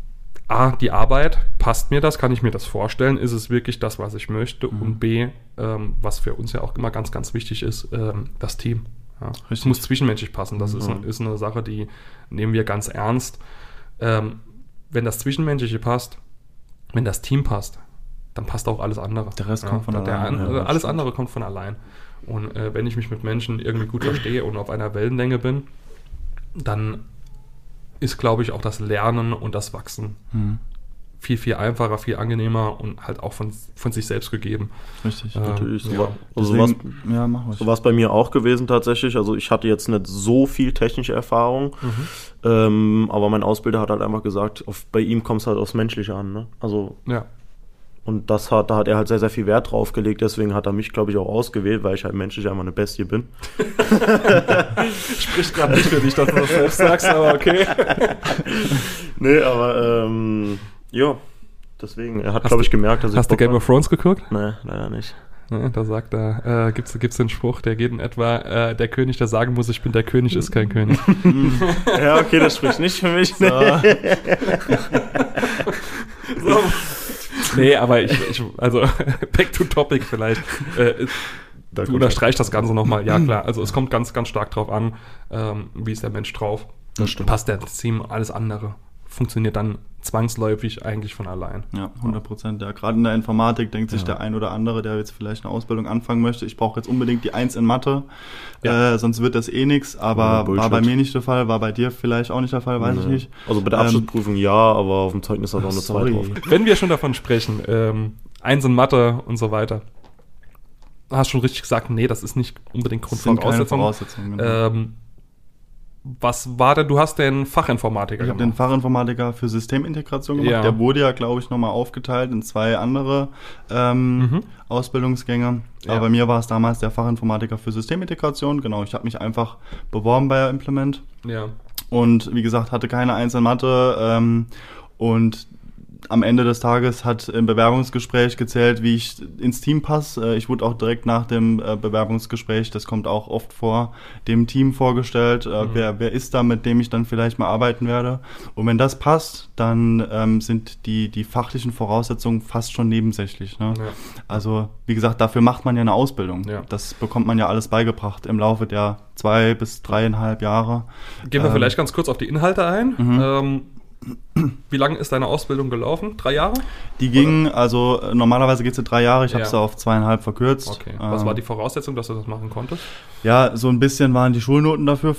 A, die Arbeit, passt mir das, kann ich mir das vorstellen, ist es wirklich das, was ich möchte? Und B, was für uns ja auch immer ganz, ganz wichtig ist, das Team. Ja. Es muss zwischenmenschlich passen, das ist eine Sache, die nehmen wir ganz ernst. Wenn das Zwischenmenschliche passt, wenn das Team passt, dann passt auch alles andere. Der Rest kommt von allein. Alles andere kommt von allein. Und wenn ich mich mit Menschen irgendwie gut verstehe und auf einer Wellenlänge bin, dann ist, glaube ich, auch das Lernen und das Wachsen viel, viel einfacher, viel angenehmer und halt auch von sich selbst gegeben. Richtig. Natürlich. Ja. So war es bei mir auch gewesen tatsächlich. Also ich hatte jetzt nicht so viel technische Erfahrung, aber mein Ausbilder hat halt einfach gesagt, bei ihm kommt es halt aufs Menschliche an. Ne? Also ja. Und da hat er halt sehr, sehr viel Wert drauf gelegt, deswegen hat er mich, glaube ich, auch ausgewählt, weil ich halt menschlich einfach eine Bestie bin. Spricht gerade nicht für dich, dass du das selbst sagst, aber okay. Nee, aber ja, deswegen, er hat, glaube ich, gemerkt, dass ich... Hast du Game of Thrones geguckt? Nee, leider nicht. Ja, da sagt er, gibt's den Spruch, der geht in etwa, der König, der sagen muss, ich bin der König, ist kein König. Ja, okay, das spricht nicht für mich. So. So. Nee, aber also back to topic vielleicht. Du unterstreichst das Ganze nochmal. Ja, klar, also es kommt ganz, ganz stark drauf an, wie ist der Mensch drauf. Das stimmt. Passt der Team, alles andere funktioniert dann zwangsläufig eigentlich von allein. Ja, 100%. Ja, gerade in der Informatik denkt sich der ein oder andere, der jetzt vielleicht eine Ausbildung anfangen möchte, ich brauche jetzt unbedingt die 1 in Mathe, sonst wird das eh nichts, aber war bei mir nicht der Fall, war bei dir vielleicht auch nicht der Fall, weiß ich nicht. Also bei der Abschlussprüfung ja, aber auf dem Zeugnis hat auch eine 2 drauf. Wenn wir schon davon sprechen, 1 in Mathe und so weiter, hast schon richtig gesagt, nee, das ist nicht unbedingt Grundvoraussetzung. Genau. Was war denn, du hast den Fachinformatiker gemacht? Ich habe den Fachinformatiker für Systemintegration gemacht. Ja. Der wurde ja, glaube ich, nochmal aufgeteilt in 2 andere Ausbildungsgänge. Ja. Aber bei mir war es damals der Fachinformatiker für Systemintegration. Genau, ich habe mich einfach beworben bei Implement. Ja. Und wie gesagt, hatte keine 1 in Mathe. Und am Ende des Tages hat im Bewerbungsgespräch gezählt, wie ich ins Team passe. Ich wurde auch direkt nach dem Bewerbungsgespräch, das kommt auch oft vor, dem Team vorgestellt, wer ist da, mit dem ich dann vielleicht mal arbeiten werde. Und wenn das passt, dann sind die fachlichen Voraussetzungen fast schon nebensächlich. Ne? Ja. Also wie gesagt, dafür macht man ja eine Ausbildung. Ja. Das bekommt man ja alles beigebracht im Laufe der 2 bis 3,5 Jahre. Gehen wir vielleicht ganz kurz auf die Inhalte ein. Wie lange ist deine Ausbildung gelaufen? 3 Jahre? Die ging, also normalerweise geht es in 3 Jahre, ich habe es auf 2,5 verkürzt. Okay. Was war die Voraussetzung, dass du das machen konntest? Ja, so ein bisschen waren die Schulnoten dafür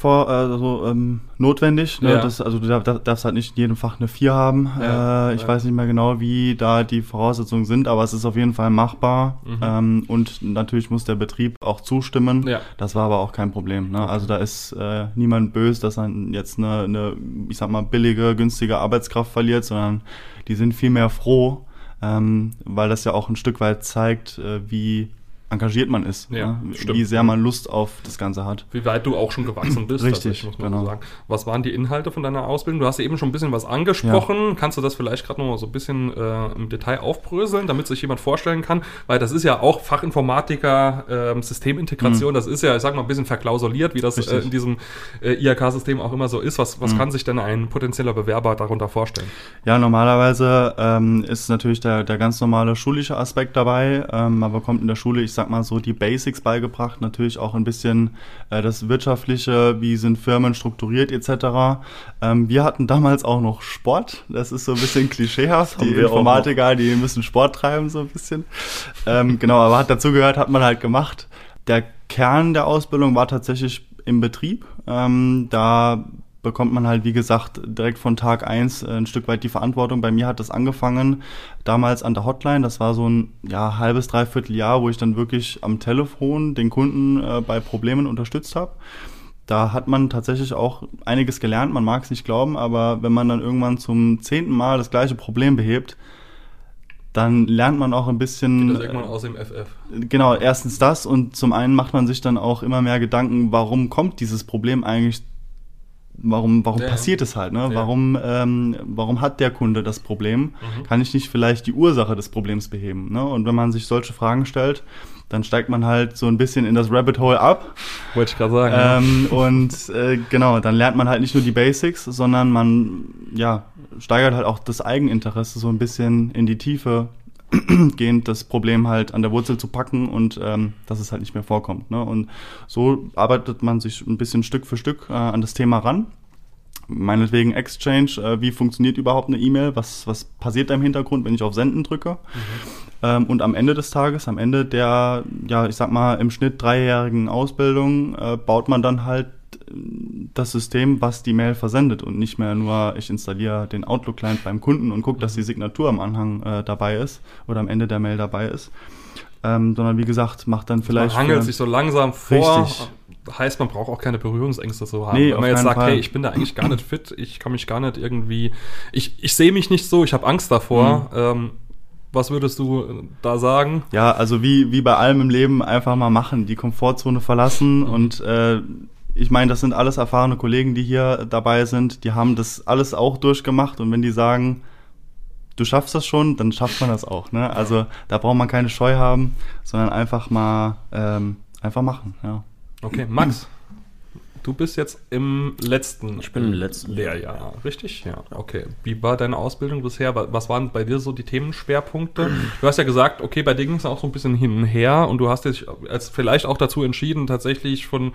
notwendig. Ne? Ja. Also du darfst halt nicht in jedem Fach eine 4 haben. Ich weiß nicht mehr genau, wie da die Voraussetzungen sind, aber es ist auf jeden Fall machbar. Und natürlich muss der Betrieb auch zustimmen. Ja. Das war aber auch kein Problem. Ne? Also da ist niemand böse, dass man jetzt eine, ich sag mal, billige, günstige Arbeitskraft verliert, sondern die sind vielmehr froh, weil das ja auch ein Stück weit zeigt, wie engagiert man ist, ja, wie sehr man Lust auf das Ganze hat. Wie weit du auch schon gewachsen bist. Richtig, muss man so sagen. Was waren die Inhalte von deiner Ausbildung? Du hast ja eben schon ein bisschen was angesprochen. Ja. Kannst du das vielleicht gerade noch mal so ein bisschen im Detail aufbröseln, damit sich jemand vorstellen kann? Weil das ist ja auch Fachinformatiker, Systemintegration, das ist ja, ich sag mal, ein bisschen verklausuliert, wie das in diesem IHK-System auch immer so ist. Was kann sich denn ein potenzieller Bewerber darunter vorstellen? Ja, normalerweise ist natürlich der ganz normale schulische Aspekt dabei. Man bekommt in der Schule, ich sag mal so, die Basics beigebracht, natürlich auch ein bisschen das Wirtschaftliche, wie sind Firmen strukturiert etc. Wir hatten damals auch noch Sport, das ist so ein bisschen klischeehaft, die Informatiker, die müssen Sport treiben so ein bisschen. Genau, aber dazu gehört, hat man halt gemacht. Der Kern der Ausbildung war tatsächlich im Betrieb, da bekommt man halt, wie gesagt, direkt von Tag 1 ein Stück weit die Verantwortung. Bei mir hat das angefangen, damals an der Hotline, das war so ein halbes, dreiviertel Jahr, wo ich dann wirklich am Telefon den Kunden bei Problemen unterstützt habe. Da hat man tatsächlich auch einiges gelernt, man mag es nicht glauben, aber wenn man dann irgendwann zum 10. Mal das gleiche Problem behebt, dann lernt man auch ein bisschen... Das irgendwann aus dem FF. Genau, erstens das und zum einen macht man sich dann auch immer mehr Gedanken, warum kommt dieses Problem eigentlich, warum passiert es halt, ne? Ja. Warum hat der Kunde das Problem? Kann ich nicht vielleicht die Ursache des Problems beheben? Ne? Und wenn man sich solche Fragen stellt, dann steigt man halt so ein bisschen in das Rabbit Hole ab. Wollte ich gerade sagen. Und genau, dann lernt man halt nicht nur die Basics, sondern man steigert halt auch das Eigeninteresse so ein bisschen in die Tiefe gehend, das Problem halt an der Wurzel zu packen und dass es halt nicht mehr vorkommt. Ne? Und so arbeitet man sich ein bisschen Stück für Stück an das Thema ran. Meinetwegen Exchange, wie funktioniert überhaupt eine E-Mail, was passiert da im Hintergrund, wenn ich auf Senden drücke. Und am Ende des Tages, am Ende der, ja, ich sag mal, im Schnitt 3-jährigen Ausbildung, baut man dann halt das System, was die Mail versendet und nicht mehr nur, ich installiere den Outlook-Client beim Kunden und gucke, dass die Signatur am Anhang dabei ist oder am Ende der Mail dabei ist. Sondern wie gesagt, macht dann vielleicht... Man hangelt sich so langsam vor. Richtig. Heißt, man braucht auch keine Berührungsängste so haben. Nee, wenn man jetzt sagt, hey, ich bin da eigentlich gar nicht fit, ich kann mich gar nicht irgendwie... Ich sehe mich nicht so, ich habe Angst davor. Was würdest du da sagen? Ja, also wie bei allem im Leben einfach mal machen, die Komfortzone verlassen und ich meine, das sind alles erfahrene Kollegen, die hier dabei sind, die haben das alles auch durchgemacht und wenn die sagen, du schaffst das schon, dann schafft man das auch. Ne? Also da braucht man keine Scheu haben, sondern einfach mal einfach machen. Ja. Okay, Max, du bist jetzt im letzten Lehrjahr, richtig? Ja, okay. Wie war deine Ausbildung bisher? Was waren bei dir so die Themenschwerpunkte? Du hast ja gesagt, okay, bei dir ging es auch so ein bisschen hin und her und du hast dich als vielleicht auch dazu entschieden, tatsächlich von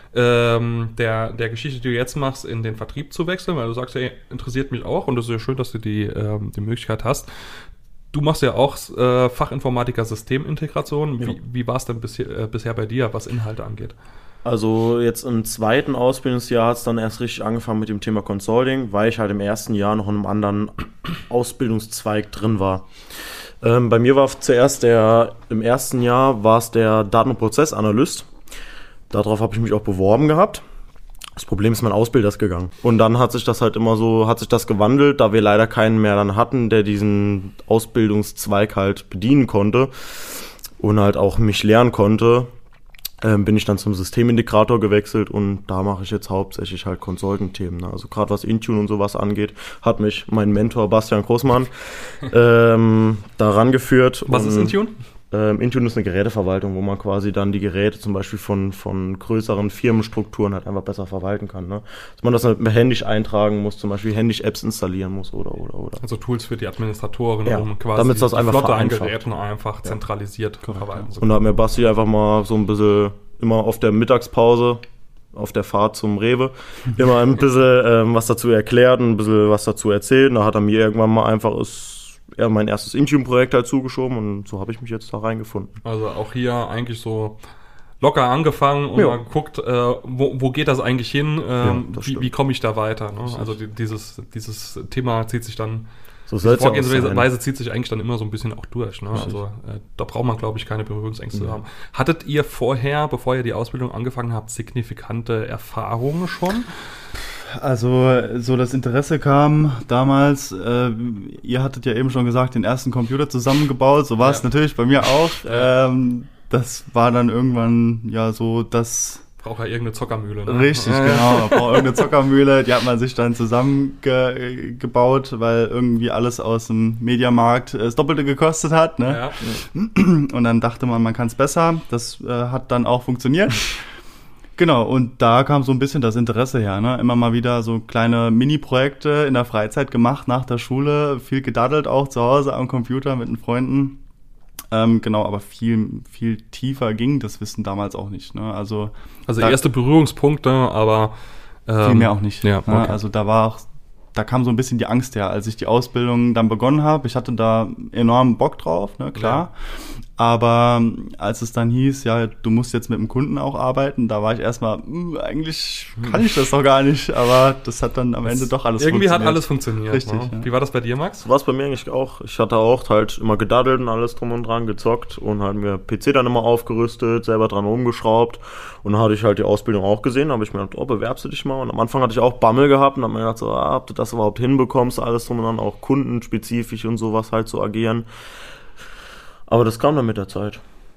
der Geschichte, die du jetzt machst, in den Vertrieb zu wechseln, weil du sagst, hey, interessiert mich auch und es ist ja schön, dass du die Möglichkeit hast. Du machst ja auch Fachinformatiker Systemintegration. Ja. Wie war es denn bisher bei dir, was Inhalte angeht? Also jetzt im zweiten Ausbildungsjahr hat es dann erst richtig angefangen mit dem Thema Consulting, weil ich halt im ersten Jahr noch in einem anderen Ausbildungszweig drin war. Bei mir war zuerst im ersten Jahr war es der Daten- und Prozessanalyst. Darauf habe ich mich auch beworben gehabt. Das Problem ist, mein Ausbilder ist gegangen. Und dann hat sich das halt gewandelt, da wir leider keinen mehr dann hatten, der diesen Ausbildungszweig halt bedienen konnte und halt auch mich lernen konnte. Bin ich dann zum Systemintegrator gewechselt und da mache ich jetzt hauptsächlich halt Consulting-Themen. Ne? Also gerade was Intune und sowas angeht, hat mich mein Mentor Bastian Großmann daran geführt. Was ist Intune? Intune ist eine Geräteverwaltung, wo man quasi dann die Geräte zum Beispiel von größeren Firmenstrukturen halt einfach besser verwalten kann. Ne? Dass man das halt händisch eintragen muss, zum Beispiel händisch Apps installieren muss oder. Also Tools für die Administratoren, ja, um quasi damit das die einfach Flotte an vereinfacht. Geräten einfach zentralisiert verwalten zu Und können. da hat mir Basti einfach mal so ein bisschen immer auf der Mittagspause, auf der Fahrt zum Rewe, immer ein bisschen was dazu erklärt, ein bisschen was dazu erzählt. Und da hat er mir irgendwann mal einfach mein erstes Intune-Projekt halt zugeschoben und so habe ich mich jetzt da reingefunden. Also auch hier eigentlich so locker angefangen und mal geguckt, wo geht das eigentlich hin, wie komme ich da weiter. Ne? Also dieses Thema zieht sich dann, so die Vorgehensweise zieht sich eigentlich dann immer so ein bisschen auch durch. Ne? Also da braucht man, glaube ich, keine Berührungsängste haben. Hattet ihr vorher, bevor ihr die Ausbildung angefangen habt, signifikante Erfahrungen schon? Also so das Interesse kam damals, ihr hattet ja eben schon gesagt, den ersten Computer zusammengebaut, so war es natürlich bei mir auch. Das war dann irgendwann ja so das... Braucht ja irgendeine Zockermühle. Ne? Richtig, genau, man braucht irgendeine Zockermühle, die hat man sich dann zusammengebaut, weil irgendwie alles aus dem Mediamarkt das Doppelte gekostet hat. Ne? Ja. Und dann dachte man kann es besser, das hat dann auch funktioniert. Genau, und da kam so ein bisschen das Interesse her, ne? Immer mal wieder so kleine Mini-Projekte in der Freizeit gemacht, nach der Schule, viel gedaddelt auch zu Hause am Computer mit den Freunden. Genau, aber viel tiefer ging das Wissen damals auch nicht, ne? Also erste Berührungspunkte, aber viel mehr auch nicht. Ja, okay. Ne? Also da kam so ein bisschen die Angst her, als ich die Ausbildung dann begonnen habe. Ich hatte da enormen Bock drauf, ne, klar. Ja. Aber als es dann hieß, ja, du musst jetzt mit dem Kunden auch arbeiten, da war ich erstmal, eigentlich kann ich das doch gar nicht. Aber das hat dann am Ende doch alles irgendwie funktioniert. Hat alles funktioniert. Richtig. Ne? Ja. Wie war das bei dir, Max? So war es bei mir eigentlich auch. Ich hatte auch halt immer gedaddelt und alles drum und dran gezockt und halt mir PC dann immer aufgerüstet, selber dran rumgeschraubt. Und dann hatte ich halt die Ausbildung auch gesehen, da habe ich mir gedacht, bewerbst du dich mal. Und am Anfang hatte ich auch Bammel gehabt und habe mir gedacht, so, ob du das überhaupt hinbekommst, alles drum und dran, auch kundenspezifisch und sowas halt zu agieren. Aber das kam dann mit der Zeit.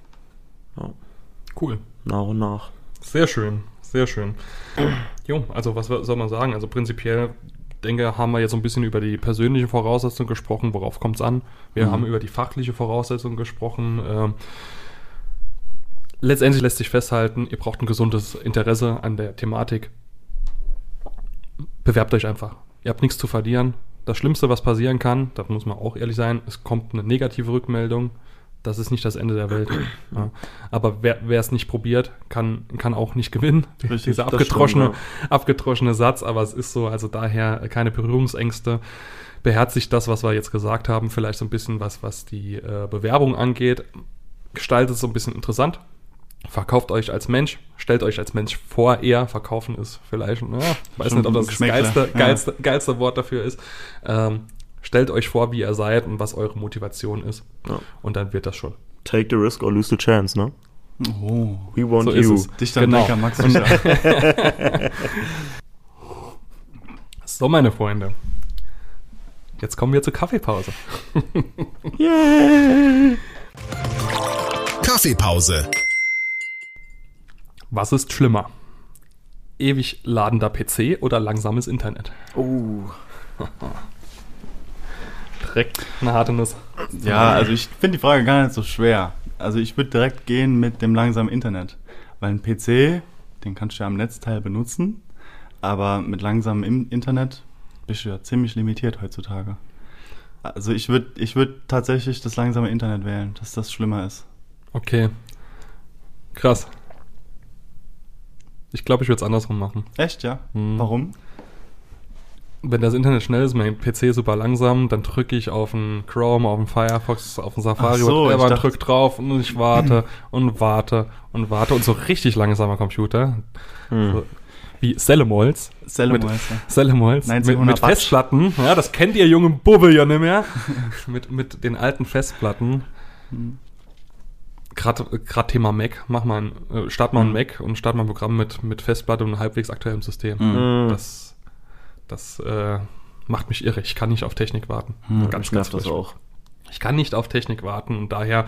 Ja. Cool. Nach und nach. Sehr schön, sehr schön. Jo, also was soll man sagen? Also prinzipiell, denke, haben wir jetzt so ein bisschen über die persönliche Voraussetzung gesprochen, worauf kommt es an? Wir haben über die fachliche Voraussetzung gesprochen. Letztendlich lässt sich festhalten, ihr braucht ein gesundes Interesse an der Thematik. Bewerbt euch einfach. Ihr habt nichts zu verlieren. Das Schlimmste, was passieren kann, da muss man auch ehrlich sein, es kommt eine negative Rückmeldung. Das ist nicht das Ende der Welt. Ja. Aber wer es nicht probiert, kann auch nicht gewinnen. Richtig, Dieser abgedroschene Satz, aber es ist so, also daher keine Berührungsängste. Beherzigt das, was wir jetzt gesagt haben, vielleicht so ein bisschen was die Bewerbung angeht. Gestaltet es so ein bisschen interessant. Verkauft euch als Mensch, stellt euch als Mensch vor eher. Verkaufen ist vielleicht, weiß nicht, ob das geilste Wort dafür ist. Stellt euch vor, wie ihr seid und was eure Motivation ist. Ja. Und dann wird das schon. Take the risk or lose the chance, ne? Oh. We want so you. Ist es. Dichter und Denker, Max Fischer. So, meine Freunde. Jetzt kommen wir zur Kaffeepause. Yeah! Kaffeepause. Was ist schlimmer? Ewig ladender PC oder langsames Internet? Direkt eine harte Nuss. Ja, also ich finde die Frage gar nicht so schwer. Also ich würde direkt gehen mit dem langsamen Internet. Weil ein PC, den kannst du ja am Netzteil benutzen, aber mit langsamem Internet bist du ja ziemlich limitiert heutzutage. Also ich würd tatsächlich das langsame Internet wählen, dass das schlimmer ist. Okay. Krass. Ich glaube, ich würde es andersrum machen. Echt, ja? Mhm. Warum? Wenn das Internet schnell ist, mein PC super langsam, dann drücke ich auf den Chrome, auf den Firefox, auf den Safari und drück drauf und ich warte und warte und warte und so richtig langsamer Computer. So, wie Cellemolz. Cellemolz. Mit Festplatten. Ja, das kennt ihr jungen Bubbe ja nicht mehr. mit den alten Festplatten. Gerade Thema Mac, start mal ein Mac und start mal ein Programm mit Festplatte und halbwegs aktuellem System. Das macht mich irre. Ich kann nicht auf Technik warten. Ganz nervt das auch. Ich kann nicht auf Technik warten und daher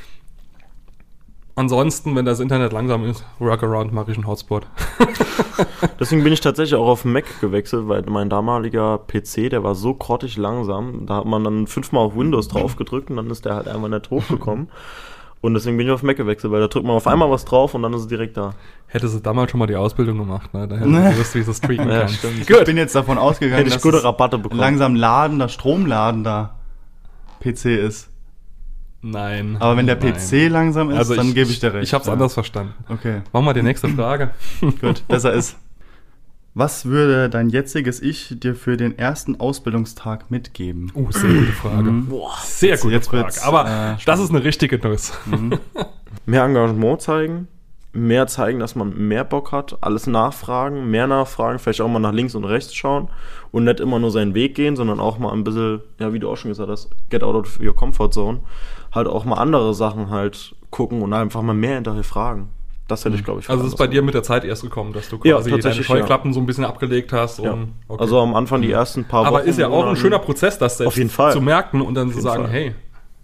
ansonsten, wenn das Internet langsam ist, Workaround mache ich einen Hotspot. Deswegen bin ich tatsächlich auch auf Mac gewechselt, weil mein damaliger PC, der war so grottig langsam, da hat man dann 5-mal auf Windows drauf gedrückt und dann ist der halt einfach nicht hochgekommen. Und deswegen bin ich auf Mac gewechselt, weil da drückt man auf einmal was drauf und dann ist es direkt da. Hätte sie damals schon mal die Ausbildung gemacht, ne? Da hätte sie gewusst, wie sie streaken kann. Stimmt. Ich bin jetzt davon ausgegangen, dass gute Rabatte bekommen. Langsam stromladender PC ist. Nein. Aber wenn der PC langsam ist, also dann gebe ich dir recht. Ich habe es anders verstanden. Okay. Machen wir die nächste Frage. Gut, besser ist. Was würde dein jetziges Ich dir für den ersten Ausbildungstag mitgeben? Sehr gute Frage. Boah, sehr gute Frage. Aber das ist eine richtige Nuss. Mehr Engagement zeigen, mehr zeigen, dass man mehr Bock hat, alles nachfragen, vielleicht auch mal nach links und rechts schauen und nicht immer nur seinen Weg gehen, sondern auch mal ein bisschen, ja, wie du auch schon gesagt hast, get out of your comfort zone, halt auch mal andere Sachen halt gucken und einfach mal mehr hinterher fragen. Das hätte ich, glaube ich, also es ist bei dir mit der Zeit erst gekommen, dass du quasi deine Scheuklappen so ein bisschen abgelegt hast. Ja. Und, okay. Also am Anfang die ersten paar Wochen. Aber ist ja auch ein schöner Prozess, das selbst zu merken und dann zu sagen, hey,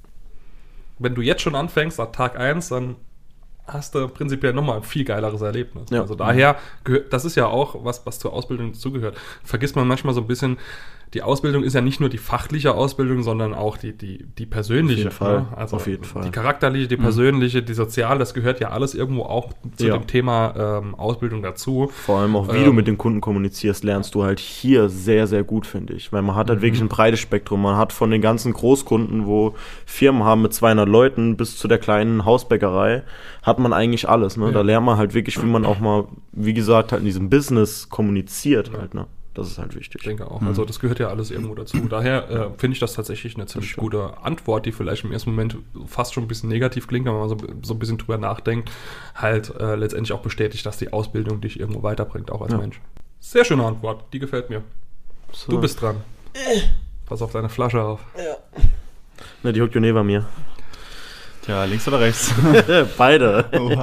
wenn du jetzt schon anfängst, ab Tag 1, dann hast du prinzipiell nochmal ein viel geileres Erlebnis. Ja. Also daher, das ist ja auch was zur Ausbildung dazugehört. Vergisst man manchmal so ein bisschen, die Ausbildung ist ja nicht nur die fachliche Ausbildung, sondern auch die persönliche. Auf jeden Fall. Ne? Also auf jeden Fall. Die charakterliche, die persönliche, die soziale, das gehört ja alles irgendwo auch zu dem Thema Ausbildung dazu. Vor allem auch, wie du mit den Kunden kommunizierst, lernst du halt hier sehr, sehr gut, finde ich. Weil man hat halt wirklich ein breites Spektrum. Man hat von den ganzen Großkunden, wo Firmen haben mit 200 Leuten, bis zu der kleinen Hausbäckerei, hat man eigentlich alles. Ne? Ja. Da lernt man halt wirklich, wie man auch mal, wie gesagt, halt in diesem Business kommuniziert halt, ne? Das ist halt wichtig. Ich denke auch. Also das gehört ja alles irgendwo dazu. Daher finde ich das tatsächlich eine ziemlich gute Antwort, die vielleicht im ersten Moment fast schon ein bisschen negativ klingt, wenn man so ein bisschen drüber nachdenkt, halt letztendlich auch bestätigt, dass die Ausbildung dich irgendwo weiterbringt, auch als Mensch. Sehr schöne Antwort, die gefällt mir. So. Du bist dran. Pass auf deine Flasche auf. Ja. Ne, die hockt ja neben mir. Tja, links oder rechts? Beide.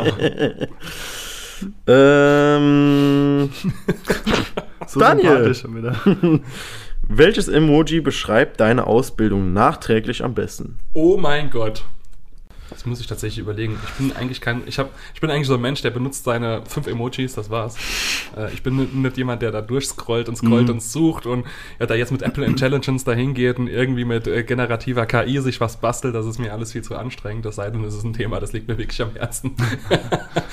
So Daniel, schon wieder. Welches Emoji beschreibt deine Ausbildung nachträglich am besten? Oh mein Gott. Das muss ich tatsächlich überlegen. Ich bin eigentlich so ein Mensch, der benutzt seine 5 Emojis, das war's. Ich bin nicht jemand, der da durchscrollt und sucht und da jetzt mit Apple Intelligence dahin geht und irgendwie mit generativer KI sich was bastelt. Das ist mir alles viel zu anstrengend. Das sei denn, es ist ein Thema, das liegt mir wirklich am Herzen.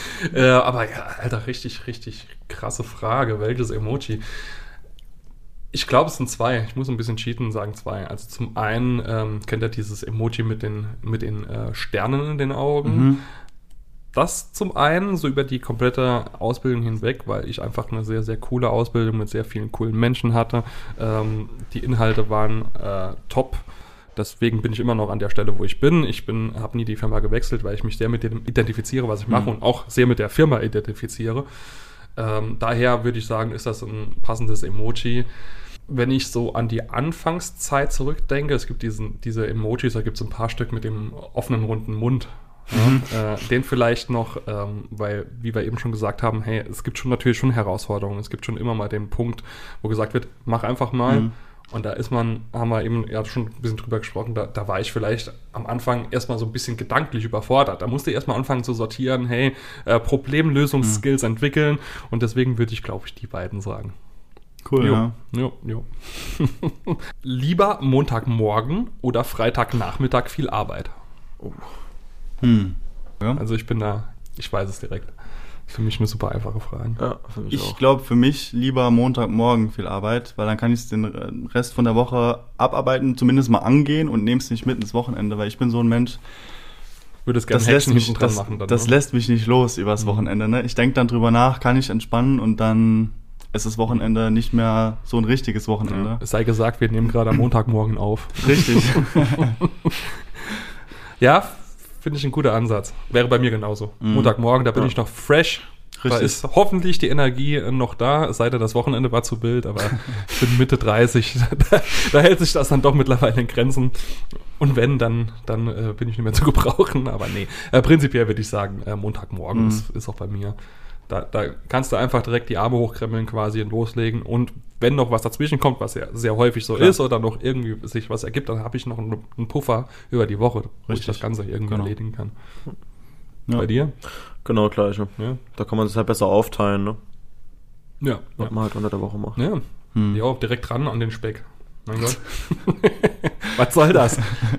Aber ja, Alter, richtig, richtig krasse Frage. Welches Emoji? Ich glaube, es sind zwei. Ich muss ein bisschen cheaten und sagen zwei. Also zum einen kennt ihr dieses Emoji mit den Sternen in den Augen. Das zum einen, so über die komplette Ausbildung hinweg, weil ich einfach eine sehr, sehr coole Ausbildung mit sehr vielen coolen Menschen hatte. Die Inhalte waren top. Deswegen bin ich immer noch an der Stelle, wo ich bin. Habe nie die Firma gewechselt, weil ich mich sehr mit dem identifiziere, was ich mache und auch sehr mit der Firma identifiziere. Daher würde ich sagen, ist das ein passendes Emoji. Wenn ich so an die Anfangszeit zurückdenke, es gibt diese Emojis, da gibt es ein paar Stück mit dem offenen, runden Mund. Ja, den vielleicht noch, weil, wie wir eben schon gesagt haben, hey, es gibt natürlich schon Herausforderungen. Es gibt schon immer mal den Punkt, wo gesagt wird, mach einfach mal. Und da haben wir eben ja schon ein bisschen drüber gesprochen, da war ich vielleicht am Anfang erstmal so ein bisschen gedanklich überfordert. Da musste ich erstmal anfangen zu sortieren, hey, Problemlösungsskills entwickeln. Und deswegen würde ich, glaube ich, die beiden sagen. Cool, Jo. Lieber Montagmorgen oder Freitagnachmittag viel Arbeit? Ja. Also ich weiß es direkt. Für mich eine super einfache Frage. Ja, für mich auch. Ich glaube, für mich lieber Montagmorgen viel Arbeit, weil dann kann ich den Rest von der Woche abarbeiten, zumindest mal angehen und nehme es nicht mit ins Wochenende, weil ich bin so ein Mensch, Würde es gerne Häkchen hinten dran machen. Das lässt mich nicht los übers Wochenende. Ne? Ich denke dann drüber nach, kann ich entspannen und dann ist das Wochenende nicht mehr so ein richtiges Wochenende. Ja. Es sei gesagt, wir nehmen gerade am Montagmorgen auf. Richtig. Ja, finde ich ein guter Ansatz. Wäre bei mir genauso. Montagmorgen, da bin ich noch fresh. Richtig. Da ist hoffentlich die Energie noch da, es sei denn, das Wochenende war zu wild, aber ich bin Mitte 30, da hält sich das dann doch mittlerweile in Grenzen. Und wenn, dann bin ich nicht mehr zu gebrauchen, aber nee. Prinzipiell würde ich sagen, Montagmorgen ist auch bei mir. Da kannst du einfach direkt die Arme hochkrempeln quasi und loslegen. Und wenn noch was dazwischen kommt, was ja sehr häufig so ist, oder noch irgendwie sich was ergibt, dann habe ich noch einen Puffer über die Woche, wo ich das Ganze irgendwie erledigen kann. Ja. Bei dir? Genau, gleiche. Ja. Da kann man sich halt besser aufteilen, ne? Ja. Was man halt unter der Woche macht. Ja. Ja, direkt ran an den Speck. Mein Gott. Was soll das?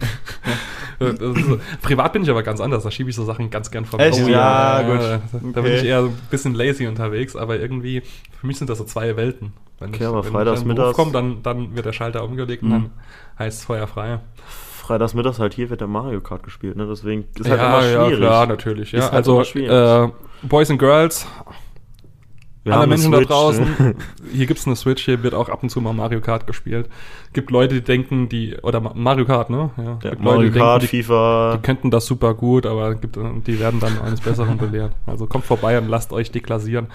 Privat bin ich aber ganz anders, da schiebe ich so Sachen ganz gern von. Echt? Ja, gut. Da bin ich eher so ein bisschen lazy unterwegs, aber irgendwie, für mich sind das so zwei Welten. Wenn ich freitags mittags komme, dann wird der Schalter umgelegt und dann heißt es Feuer frei. Freitags mittags halt hier wird der Mario Kart gespielt, ne? Deswegen ist halt immer schwierig. Ja, klar, natürlich. Ja. Ist halt also, immer schwierig. Boys and Girls, Wir alle haben Menschen eine da Switch, draußen, hier gibt's eine Switch, hier wird auch ab und zu mal Mario Kart gespielt. Gibt Leute, die denken, oder Mario Kart, ne? Ja. Ja, Gibt Mario Leute, die Kart, denken, FIFA. die könnten das super gut, aber die werden dann eines Besseren belehrt. Also kommt vorbei und lasst euch deklassieren.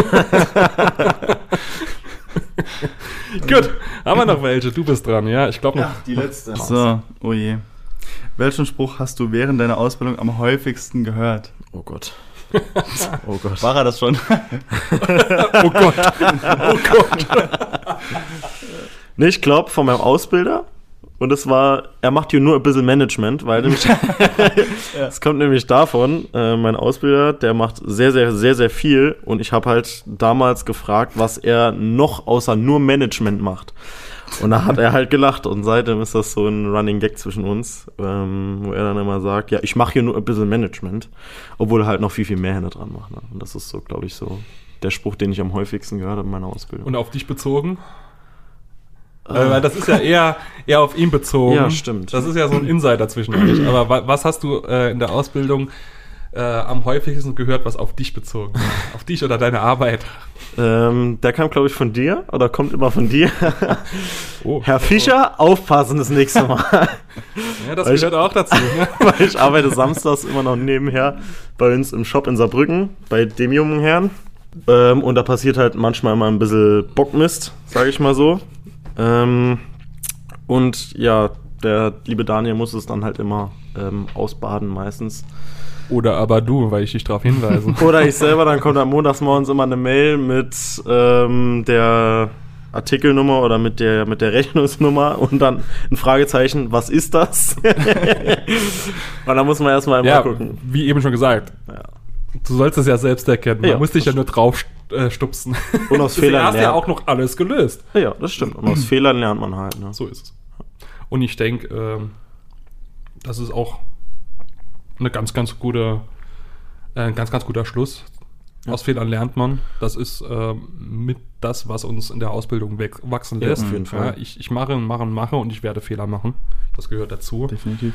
Gut, haben wir noch welche? Du bist dran, ja? Ich glaube noch. Ja, die letzte. So, oh je. Welchen Spruch hast du während deiner Ausbildung am häufigsten gehört? Oh Gott. Oh Gott. War er das schon? Oh Gott. Oh Gott. Nee, ich glaube von meinem Ausbilder. Und es war, er macht hier nur ein bisschen Management, weil nämlich, es kommt nämlich davon, mein Ausbilder, der macht sehr, sehr, sehr, sehr viel. Und ich habe halt damals gefragt, was er noch außer nur Management macht. Und da hat er halt gelacht und seitdem ist das so ein Running Gag zwischen uns, wo er dann immer sagt, ja, ich mache hier nur ein bisschen Management, obwohl er halt noch viel, viel mehr hinter dran macht. Ne? Und das ist so, glaube ich, so der Spruch, den ich am häufigsten gehört habe in meiner Ausbildung. Und auf dich bezogen? Weil das ist ja eher auf ihn bezogen. Ja, stimmt. Das ist ja so ein Insider zwischen euch. Aber was hast du in der Ausbildung am häufigsten gehört, was auf dich bezogen war? Auf dich oder deine Arbeit? Der kam, glaube ich, von dir oder kommt immer von dir. Oh, Herr Fischer, aufpassen das nächste Mal. Ja, das gehört auch dazu. Ne? Weil ich arbeite samstags immer noch nebenher bei uns im Shop in Saarbrücken, bei dem jungen Herrn. Und da passiert halt manchmal immer ein bisschen Bockmist, sage ich mal so. Und ja, der liebe Daniel muss es dann halt immer ausbaden meistens. Oder aber du, weil ich dich darauf hinweise. Oder ich selber, dann kommt am montagsmorgens immer eine Mail mit der Artikelnummer oder mit der Rechnungsnummer und dann ein Fragezeichen, was ist das? Und dann muss man erstmal immer gucken. Wie eben schon gesagt. Ja. Du sollst es ja selbst erkennen. Man muss dich ja nur drauf stupsen. Und aus Fehlern hast du ja auch noch alles gelöst. Ja, das stimmt. Und aus Fehlern lernt man halt. Ne? So ist es. Und ich denke, das ist auch eine ein ganz, ganz guter Schluss. Aus Fehlern lernt man. Das ist mit das, was uns in der Ausbildung wachsen lässt. Auf jeden Fall. Ja, ich mache und ich werde Fehler machen. Das gehört dazu. Definitiv.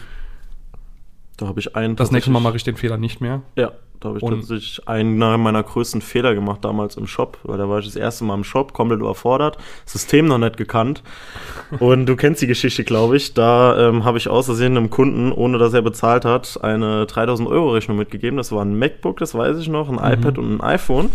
Da habe ich einen. Das nächste Mal mache ich den Fehler nicht mehr. Ja, da habe ich tatsächlich einen meiner größten Fehler gemacht damals im Shop, weil da war ich das erste Mal im Shop, komplett überfordert, System noch nicht gekannt. Und du kennst die Geschichte, glaube ich. Da habe ich aus Versehen einem Kunden, ohne dass er bezahlt hat, eine 3.000 € Rechnung mitgegeben. Das war ein MacBook, das weiß ich noch, ein iPad und ein iPhone.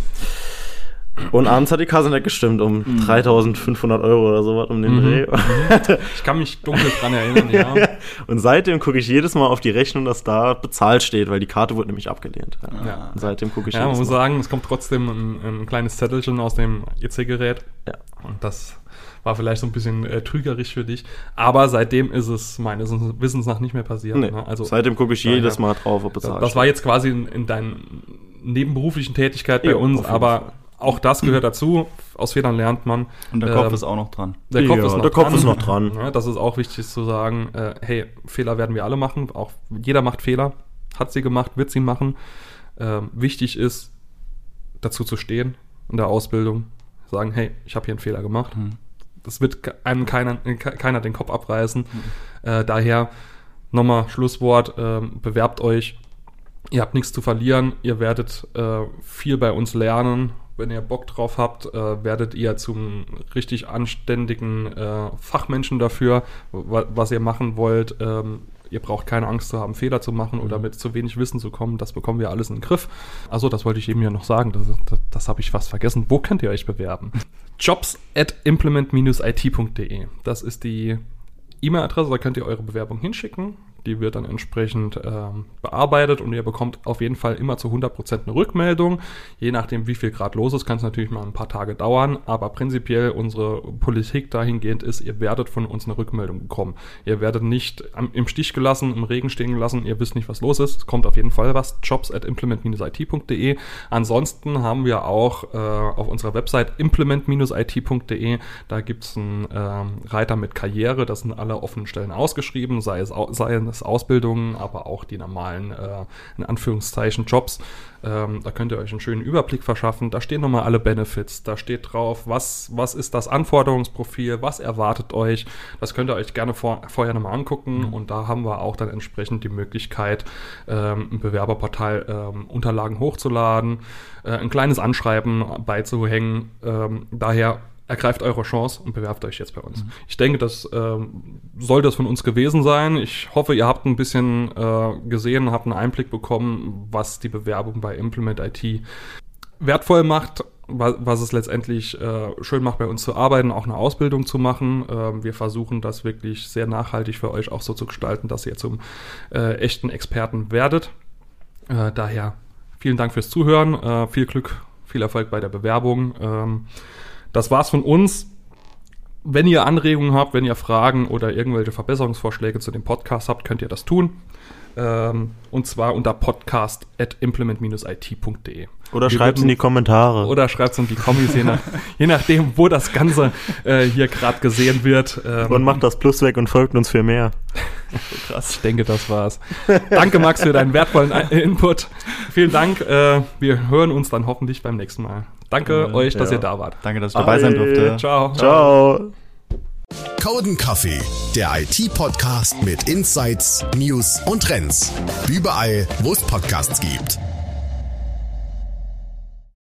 Und abends hat die Kasse nicht gestimmt, um 3.500 € oder sowas um den Dreh. Ich kann mich dunkel dran erinnern, ja. Und seitdem gucke ich jedes Mal auf die Rechnung, dass da bezahlt steht, weil die Karte wurde nämlich abgelehnt. Ja. Und seitdem gucke ich Ja, man jedes muss Mal. sagen, es kommt trotzdem ein kleines Zettelchen aus dem EC-Gerät. Ja. Und das war vielleicht so ein bisschen trügerisch für dich. Aber seitdem ist es meines Wissens nach nicht mehr passiert. Nee, Ne? Also, seitdem gucke ich jedes Mal drauf, ob bezahlt das war jetzt quasi in deiner nebenberuflichen Tätigkeit bei Ja, uns, auf jeden aber Fall. auch das gehört dazu. Aus Fehlern lernt man. Und der Kopf ist auch noch dran. Der Kopf Ja, ist noch der Kopf dran. ist noch dran. Ja, das ist auch wichtig zu sagen. Hey, Fehler werden wir alle machen. Auch jeder macht Fehler. Hat sie gemacht, wird sie machen. Wichtig ist, dazu zu stehen in der Ausbildung. Sagen, hey, ich habe hier einen Fehler gemacht. Das wird einem keiner den Kopf abreißen. Daher nochmal Schlusswort. Bewerbt euch. Ihr habt nichts zu verlieren. Ihr werdet viel bei uns lernen. Wenn ihr Bock drauf habt, werdet ihr zum richtig anständigen Fachmenschen dafür, was ihr machen wollt. Ihr braucht keine Angst zu haben, Fehler zu machen oder mit zu wenig Wissen zu kommen. Das bekommen wir alles in den Griff. Also, das wollte ich eben ja noch sagen. Das habe ich fast vergessen. Wo könnt ihr euch bewerben? jobs@implement-it.de. Das ist die E-Mail-Adresse. Da könnt ihr eure Bewerbung hinschicken. Die wird dann entsprechend bearbeitet und ihr bekommt auf jeden Fall immer zu 100% eine Rückmeldung. Je nachdem, wie viel Grad los ist, kann es natürlich mal ein paar Tage dauern, aber prinzipiell unsere Politik dahingehend ist, ihr werdet von uns eine Rückmeldung bekommen. Ihr werdet nicht im Stich gelassen, im Regen stehen gelassen, ihr wisst nicht, was los ist. Es kommt auf jeden Fall was. jobs@implement-it.de. Ansonsten haben wir auch auf unserer Website implement-it.de, da gibt es einen Reiter mit Karriere, das sind alle offenen Stellen ausgeschrieben, sei es Ausbildungen, aber auch die normalen, in Anführungszeichen, Jobs. Da könnt ihr euch einen schönen Überblick verschaffen. Da stehen nochmal alle Benefits. Da steht drauf, was ist das Anforderungsprofil, was erwartet euch. Das könnt ihr euch gerne vorher nochmal angucken. Und da haben wir auch dann entsprechend die Möglichkeit, im Bewerberportal Unterlagen hochzuladen, ein kleines Anschreiben beizuhängen. Daher ergreift eure Chance und bewerbt euch jetzt bei uns. Ich denke, das soll das von uns gewesen sein. Ich hoffe, ihr habt ein bisschen gesehen, habt einen Einblick bekommen, was die Bewerbung bei Implement IT wertvoll macht, was es letztendlich schön macht, bei uns zu arbeiten, auch eine Ausbildung zu machen. Wir versuchen das wirklich sehr nachhaltig für euch auch so zu gestalten, dass ihr zum echten Experten werdet. Daher vielen Dank fürs Zuhören, viel Glück, viel Erfolg bei der Bewerbung. Das war's von uns. Wenn ihr Anregungen habt, wenn ihr Fragen oder irgendwelche Verbesserungsvorschläge zu dem Podcast habt, könnt ihr das tun. Und zwar unter podcast@implement-it.de. Oder schreibt es in die Kommentare. Oder schreibt es in die Kommis, je nachdem, wo das Ganze hier gerade gesehen wird. Und macht das Plus weg und folgt uns für mehr. Krass, ich denke, das war's. Danke, Max, für deinen wertvollen Input. Vielen Dank. Wir hören uns dann hoffentlich beim nächsten Mal. Danke euch, dass ihr da wart. Danke, dass ich dabei sein durfte. Ciao. Ciao. Coden Kaffee, der IT-Podcast mit Insights, News und Trends. Überall, wo es Podcasts gibt.